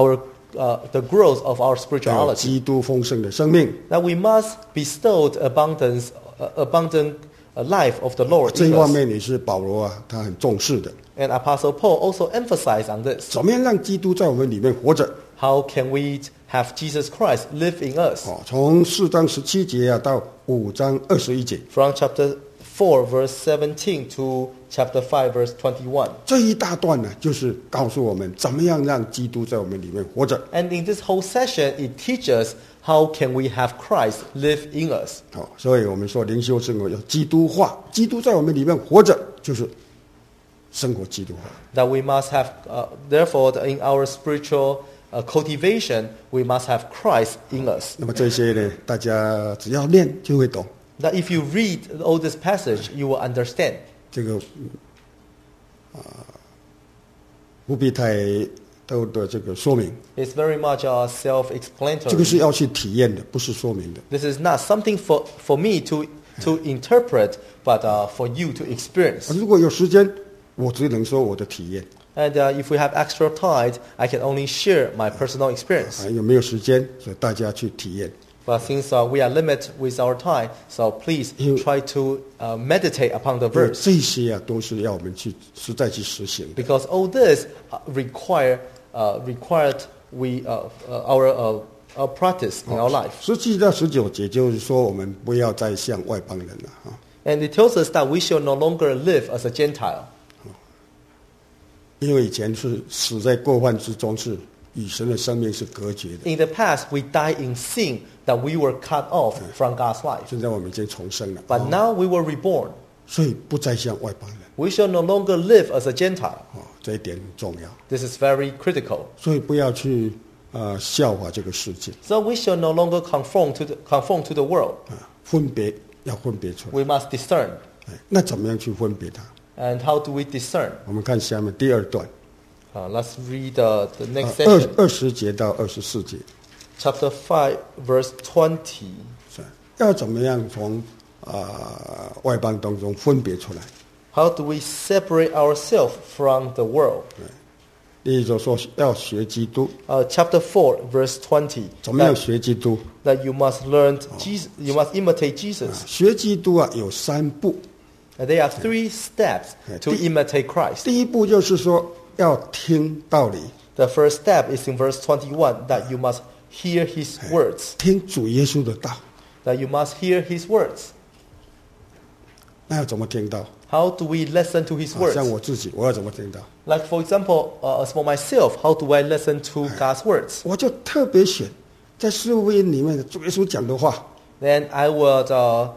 The growth of our 要有 spirituality. 基督丰盛的生命。 That we must bestow abundant life of the Lord 这一 in 方 us. 面也是保罗他很重视的。 And Apostle Paul also emphasized on this. 怎么样让基督在我们里面活着？ How can we have Jesus Christ live in us? 从4章17节到5章21节， From chapter 4, verse 17 to chapter 5, verse 21. 这一大段呢，就是告诉我们怎么样让基督在我们里面活着。 And in this whole session, it teaches how can we have Christ live in us. 所以我们说灵修生活要基督化，基督在我们里面活着，就是生活基督化。 That we must have, therefore, in our spiritual cultivation, we must have Christ in us. 那么这些呢，大家只要念就会懂。 That if you read all this passage, you will understand. 这个不必太多的这个说明， It's very much 这个 self-explanatory. 是要去体验的，不是说明的。 This is not something for me to interpret, but for you to experience. 如果有时间，我只能说我的体验。 And if we have extra time, I can only share my personal experience. 有没有时间，所以大家去体验。 But since we are limited with our time, so please try to meditate upon the 因为 verse. 这些都是要我们去实在去实行的。 Because all this required our practice in our life. 17到19节就是说，我们不要再像外邦人了 And it tells us that we shall no longer live as a Gentile. 因为以前是死在过犯之中，是与神的生命是隔绝的。 In the past, we died in sin, that we were cut off from God's life. 现在我们已经重生了， But now we were reborn. 所以不再像外邦人。 We shall no longer live as a Gentile. 这一点很重要。 This is very critical. 所以不要去效法这个世界 So we shall no longer conform to the world. 要分别出来。 We must discern. 那怎么样去分别它？ And how do we discern? 我们看下面第2段， Let's read the next section. 20节到24节， Chapter 5, verse 20. 是要怎么样从外邦当中分别出来？ How do we separate ourselves from the world? 第一就说要学基督， Chapter 4, verse 20. 怎么样学基督？ That you must learn Jesus, you must imitate Jesus. 学基督有3步。 There are 3 steps to imitate Christ. 第一步就是说要听道理， The first step is in verse 21, that you must hear his words. 听主耶稣的道。 That you must hear his words. 那要怎么听到？ How do we listen to his words? 像我自己，我要怎么听到？ Like for example, as for myself, how do I listen to God's words? 我就特别选在四福音里面主耶稣讲的话， Then I would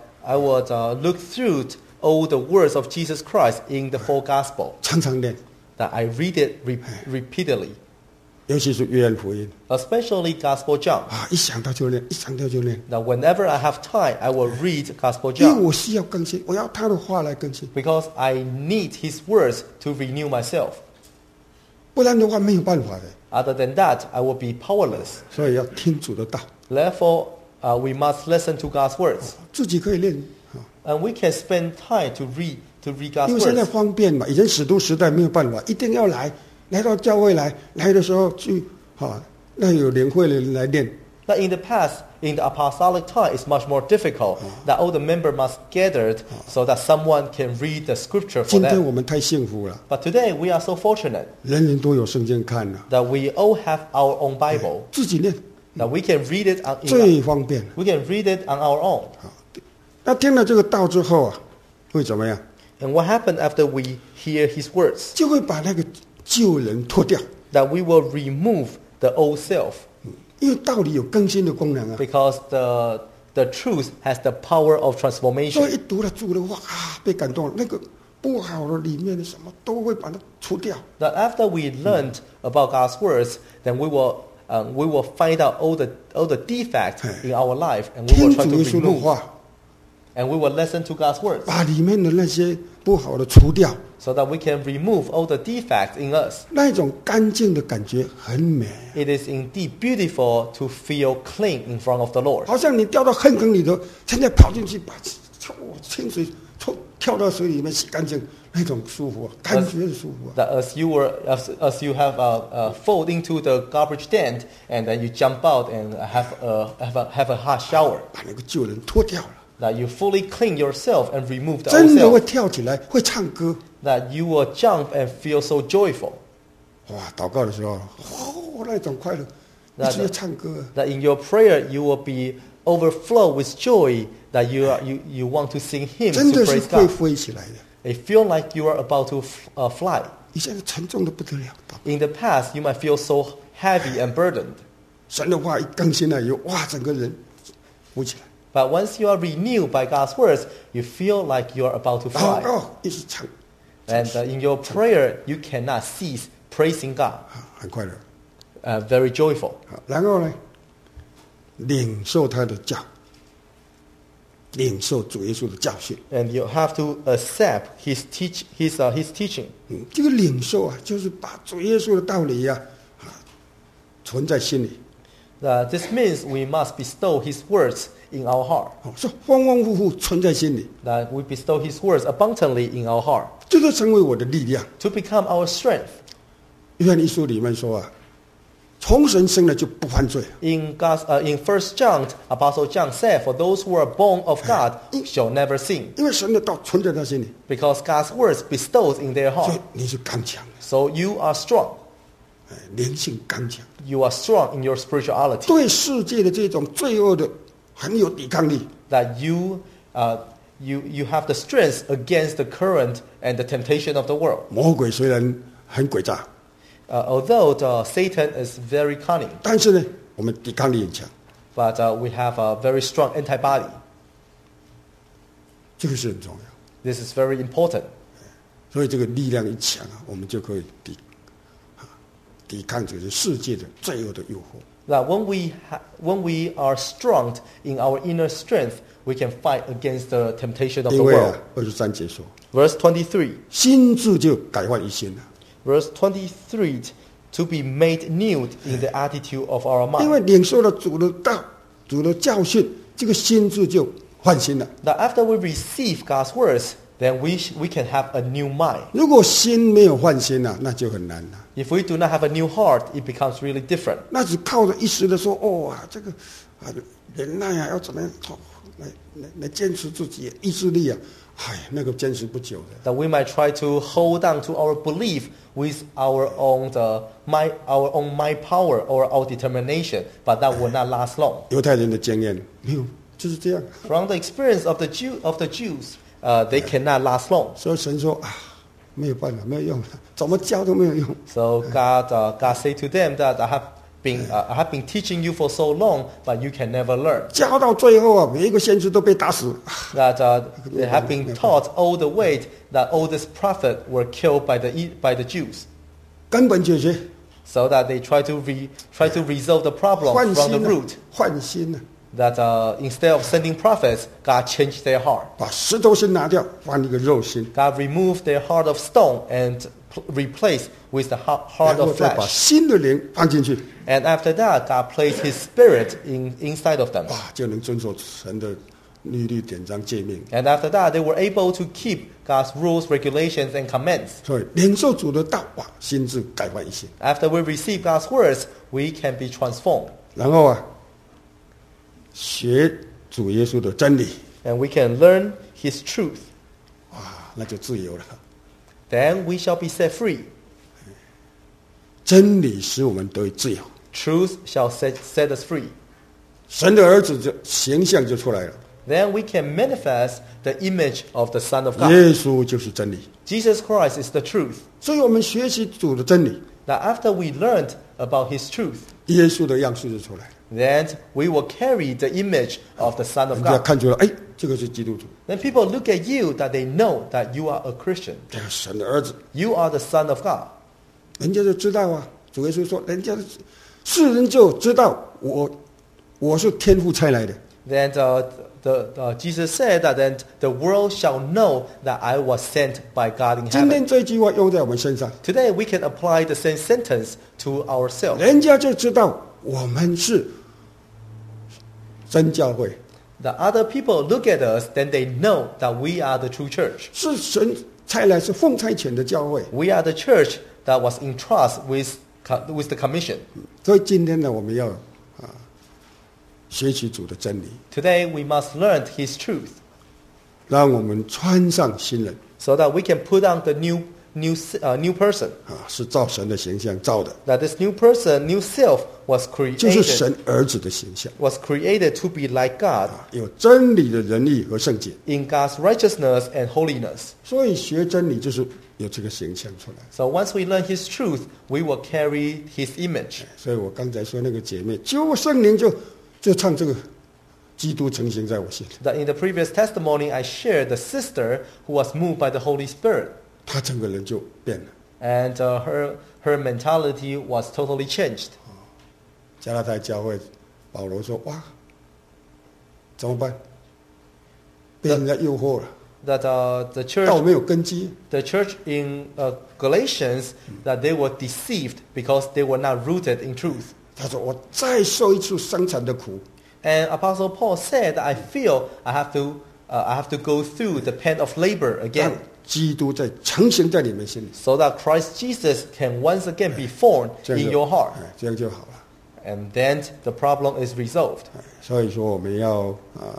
look through all the words of Jesus Christ in the four gospel. 常常念， That I read it repeatedly. 尤其是约翰福音 Especially Gospel John. 一想到就念，一想到就念， Now whenever I have time, I will read Gospel 因为 John. 我需要更新，我要他的话来更新， Because I need his words to renew myself. 不然的话没有办法的。 Other than that, I will be powerless. 所以要听主的道， Therefore, we must listen to God's words. 自己可以练。 And we can spend time to read 因 God's 为现在 words. 方便嘛，以前使徒时代没有办法，一定要来到教会来的时候去那有领会的人来念。 But in the past, in the apostolic time, it's much more difficult that all the members must gather so that someone can read the scripture for 今天 them. 我们太幸福了， But today, we are so fortunate 人人都有圣经看了， that we all have our own Bible, 自己念 that we can read it 最方便。 we can read it on our own. 那听了这个道之后会怎么样？ And what happened after we hear his words? 就会把那个旧人脱掉， That we will remove the old self, 因为道理有更新的功能啊。 because the truth has the power of 所以 transformation. 一读了主的话被感动了，那个不好的里面的什么都会把它除掉。 That after we learned about God's words, then we will find out all the defects in our life, and we 听 will try 主 to 耶稣的 remove, 话， and we will listen to God's words, 把里面的那些不好的除掉， so that we can remove all the defects in us. 那一种干净的感觉很美， It is indeed beautiful to feel clean in front of the Lord. 好像你掉到坑坑里头，现在跑进去把清水跳到水里面洗干净，那种舒服，感觉很舒服。 That as you have fall into the garbage den, and then you jump out and have a hot shower. 把那个旧人脱掉了， That you fully clean yourself and remove the 真 old 的会 self. 跳起来，会唱歌。 That you will jump and feel so joyful. 哇，祷告的时候，那种快乐，一直要唱歌。 That in your prayer you will be overflow with joy. That you want to sing hymns 真 to 的是 praise 会 God. 飞起来的。 You feel like you are about to fly. 你现在沉重的不得了，祷告 In the past, you might feel so heavy and burdened. 神的话一更新了以后，哇，整个人浮起来。 But once you are renewed by God's words, you feel like you are about to 祷 fly. 告一直唱， And in your prayer, you cannot cease praising God. 很快乐。 Very joyful. 然后呢，领受他的教，领受主耶稣的教训。 And you have to accept his teaching. 这个领受就是把主耶稣的道理存在心里。 This means we must bestow his words in our heart. 说丰丰富富存在心里， That we bestow his words abundantly in our heart. 这就成为我的力量。 To become our strength. 约翰一书里面说从神生了就不犯罪。 In 1 John, Apostle John said, "For those who are born of God shall never sin." 因为神的道存在他心里， Because God's words bestowed in their 所 heart. 以你是刚强的， So you are strong. 灵性刚强， You are strong in your spirituality. 对世界的这种罪恶的很有抵抗力。 That you have the strength against the current and the temptation of the world. 魔鬼虽然很诡诈， although Satan is very cunning, 但是呢，我们抵抗力很强， but we have a very strong antibody. 这个是很重要。 This is very important. 所以这个力量一强啊，我们就可以抵抗这个世界的罪恶的诱惑。 That when we are strong in our inner strength, we can fight against the temptation of 因 the 为啊 world. ，23节说， Verse 23. 心智就改换一新了。 Verse 23, to be made new in the attitude of our 因为 mind. 领受了主的道、主的教训，这个心智就换新了。 That after we receive God's words, then we can have a new mind. 如果心没有换新啊，那就很难了。 If we do not have a new heart, it becomes really different. 那只靠着一时的说，哦啊，这个啊忍耐啊，要怎么样来坚持自己意志力啊？哎，那个坚持不久的。 That we might try to hold on to our belief with our own mind power or our determination, but that will not last long. 犹太人的经验没有，就是这样。 From the experience of the Jews, they cannot last long. 所以神说啊，没有办法，没有用，怎么教都没有用。 So God said to them that I have been teaching you for so long, but you can never learn. 教到最后啊，每一个先知都被打死。 That they have been taught all the way that all these prophets were killed by the Jews. 根本解决， So that they try to resolve the problem 换 from the 心啊 root. 换心啊， That instead of sending prophets, God changed their heart. 把石头心拿掉，换一个肉心， God removed their heart of stone and replaced with the 然 heart 后 of 再把 flesh. 新的灵放进去， And after that, God placed His Spirit inside of them. 哇，就能遵守神的律例、典章、诫命。 And after that, they were able to keep God's rules, regulations, and commands. 所以领受主的道，哇，心智改换一新。 After we receive God's words, we can be transformed. 然后啊，学主耶稣的真理， And we can learn His truth. 哇，那就自由了。 Then we shall be set free. 真理使我们得以自由， Truth shall set us free. 神的儿子就形象就出来了。 Then we can manifest the image of the Son of God. 耶稣就是真理， Jesus Christ is the truth. 所以我们学习主的真理， Now after we learned about His truth, 耶稣的样式就出来了。 then we will carry the image of the Son of 人家 God. 看出来，哎，这个是基督徒， Then people look at you that they know that you are a Christian. 这个神的儿子， You are the Son of God. 人家就知道啊。主耶稣说，人家世人就知道我是天父差来的。 Then Jesus said that then the world shall know that I was sent by God in 今天 heaven. 这句话用在我们身上， Today we can apply the same sentence to ourselves. 人家就知道我们是真教会， The other people look at us, then they know that we are the true church. 是神差来，是奉差遣的教会。 We are the church that was in trust with the commission. 所以今天呢，我们要学习主的真理， Today we must learn His truth 让我们穿上新人 so that we can put on the new person. 是照神的形象造的， That this new person, new self, was 就是 created 神儿子的形象， to be like God 有真理的仁义和圣洁。 in God's righteousness and holiness. 所以学真理就是有这个形象出来。 So once we learn His truth, we will carry His image. 所以我刚才说那个姐妹，就圣灵就唱这个基督成形在我心里， That in the previous testimony, I shared the sister who was moved by the Holy Spirit, 她整个人就变了。 and her mentality was totally changed. 加拉太教会，保罗说：“哇，怎么办？被人家诱惑了， That the 道 church 没有根基。 in Galatians, that they were deceived because they were not rooted in truth. 他说：“我再受一次生产的苦， And Apostle Paul said, I feel I have to go through the pain of labor 让 again, 基督在成形在你们心里， so that Christ Jesus can once again be formed 这样 in 就 your heart. 这样就好了。 And then the problem is resolved. 所以说，我们要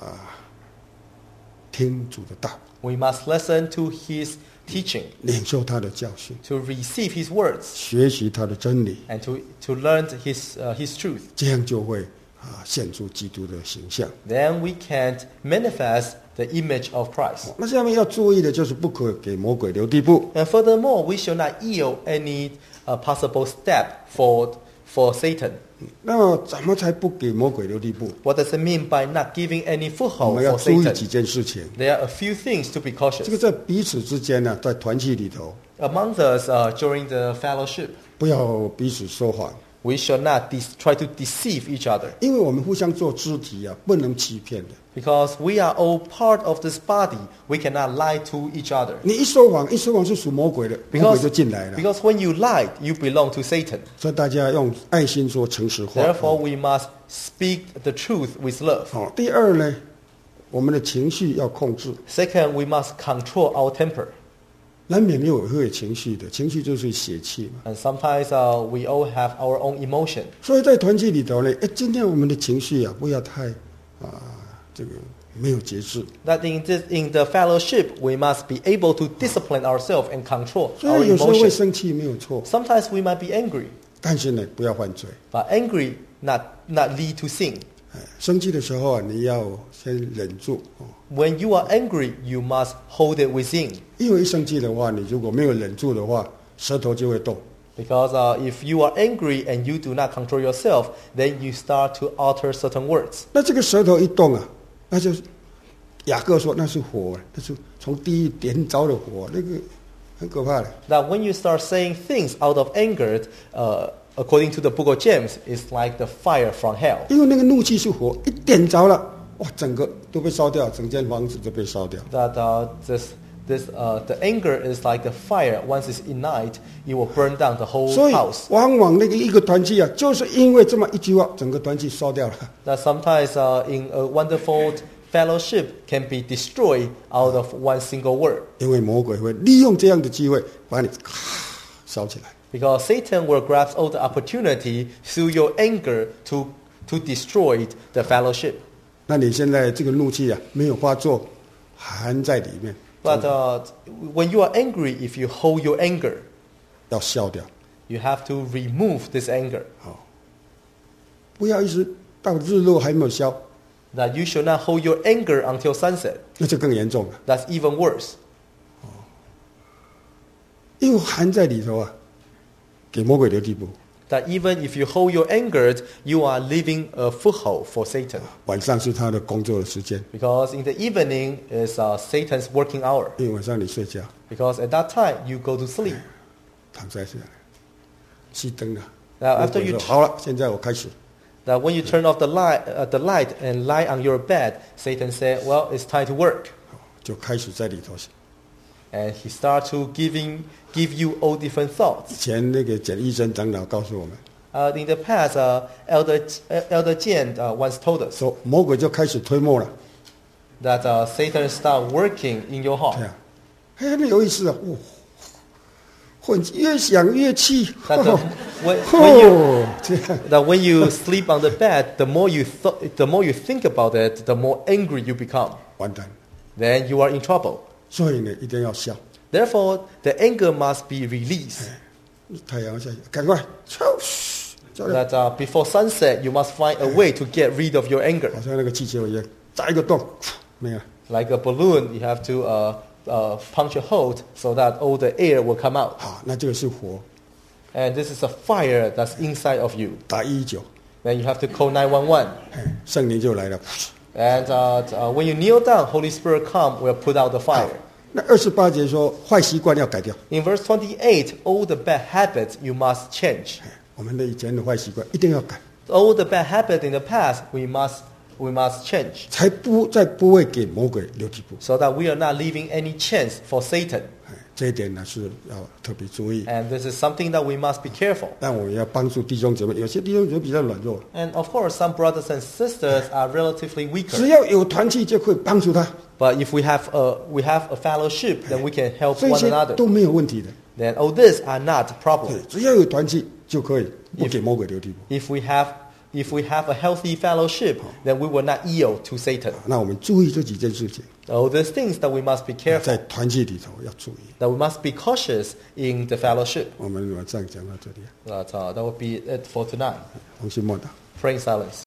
听主的道， We must listen to His teaching, 领受他的教训， to receive His words, 学习他的真理， and to learn His truth. 这样就会显出基督的形象。 Then we can manifest the image of Christ. 那下面要注意的就是不可给魔鬼留地步。 And furthermore, we shall not yield any possible step for Satan. 那么怎么才不给魔鬼留地步？ What does it mean by not giving any 我 foothold 们要 for 注意 Satan? 几件事情。 There are a few things to be 这 cautious. 个在彼此之间呢，在团契里头， Among us during the fellowship, 不要彼此说谎， we shall not try to deceive each other. 因为我们互相做肢体啊，不能欺骗的。 Because we are all part of this body, we cannot lie to each other. 你一说谎是属魔鬼的，魔鬼就进来了。 Because when you lied, you belong to Satan. 所以大家用爱心说诚实话。 Therefore, we must speak the truth with love. 好，第二呢，我们的情绪要控制， Second, we must control our temper. 难免会有情绪的，情绪就是血气嘛。 And sometimes we all have our own emotion. 所以在团契里头呢，今天我们的情绪啊，不要太这个没有节制。 That in the fellowship, we must be able to discipline ourselves and control 所 our 以有时候会 emotions. 生气没有错， Sometimes we might be angry, 但是呢，不要犯罪。 but angry not lead to sin. 生气的时候啊，你要先忍住哦， When you are angry, you must hold it within. 因为一生气的话，你如果没有忍住的话，舌头就会动。 Because if you are angry and you do not control yourself, then you start to utter certain words. 那这个舌头一动啊，那就是雅各说那是火，那是从地狱点着的火，那个很可怕的。 That when you start saying things out of anger, according to the book of James, it's like the fire from hell. 因为那个怒气是火，一点着了，哇，整个都被烧掉，整间房子都被烧掉。 That the anger is like the fire. Once it's ignite, it will burn down the whole 所以 house. 往往那个一个团契啊，就是因为这么一句话，整个团契烧掉了。 That sometimes in a wonderful fellowship can be destroyed out of one single word. 因为魔鬼会利用这样的机会把你烧起来。 Because Satan will grab all the opportunity through your anger to destroy the fellowship. 那你现在这个怒气啊，没有发作，含在里面， But when you are angry, if you hold your anger, 要消掉。 you have to remove this anger. 好，不要一直到日落还没有消， That you should not hold your anger until sunset. 那就更严重了。 That's even worse. 因为含在里头啊，给魔鬼留地步。 That even if you hold your anger, you are leaving a foothold for Satan. 晚上是他的工作的时间， Because in the evening is Satan's working hour. 因为晚上你睡觉， Because at that time you go to sleep. 躺在这里，熄灯了。 Now 魔 after 鬼 you 说好了，现在我开始。 That when you turn off the light and lie on your bed, Satan said, "Well, it's time to work," 就开始在里头。 and he starts to give you all different 以 thoughts. 前那个简医生长老告诉我们， In the past, Elder Jian once told us 说魔鬼就开始推磨了。 that Satan start working in your 对 heart. 啊，很有意思啊！越想越气。 That when you sleep on the bed, the more you think about it, the more angry you become. 完蛋， Then you are in trouble. 所以呢，一定要笑。 Therefore, the anger must be released. 太阳下去，赶快，叫掉， That before sunset, you must find a way to get rid of your anger. 好像那个气球一样，扎一个洞，没有。 Like a balloon, you have to punch a hole so that all the air will come out. 好，那这个是火， And this is a fire that's inside of you. 打119， Then you have to call 911. 圣灵就来了。 And when you kneel down, Holy Spirit come, will put out the 好 fire. 那28节说坏习惯要改掉， In verse 28, all the bad habits you must change. 我们的以前的坏习惯一定要改， All the bad habits in the past, we must change. 才不会给魔鬼留地步。 So that we are not leaving any chance for Satan. 这一点呢是要特别注意。 And this is something that we must be careful. 但我们要帮助弟兄姊妹，有些弟兄姊妹比较软弱， And of course, some brothers and sisters are relatively 只 weaker. 要有团契就可以帮助他， But if we have a fellowship, then we can help 这 one 些 another. 都没有问题的。 Then all these are not 对 problem. 只要有团契就可以不给魔鬼留地步。 If we have a healthy fellowship, then we will not yield to Satan. 那我们注意这几件事情， All these things that we must be 在 careful, 团契里头要注意。 that we must be cautious in the fellowship. 我们晚上讲到这里， That would be it for tonight. 同心默祷。 Praying silence.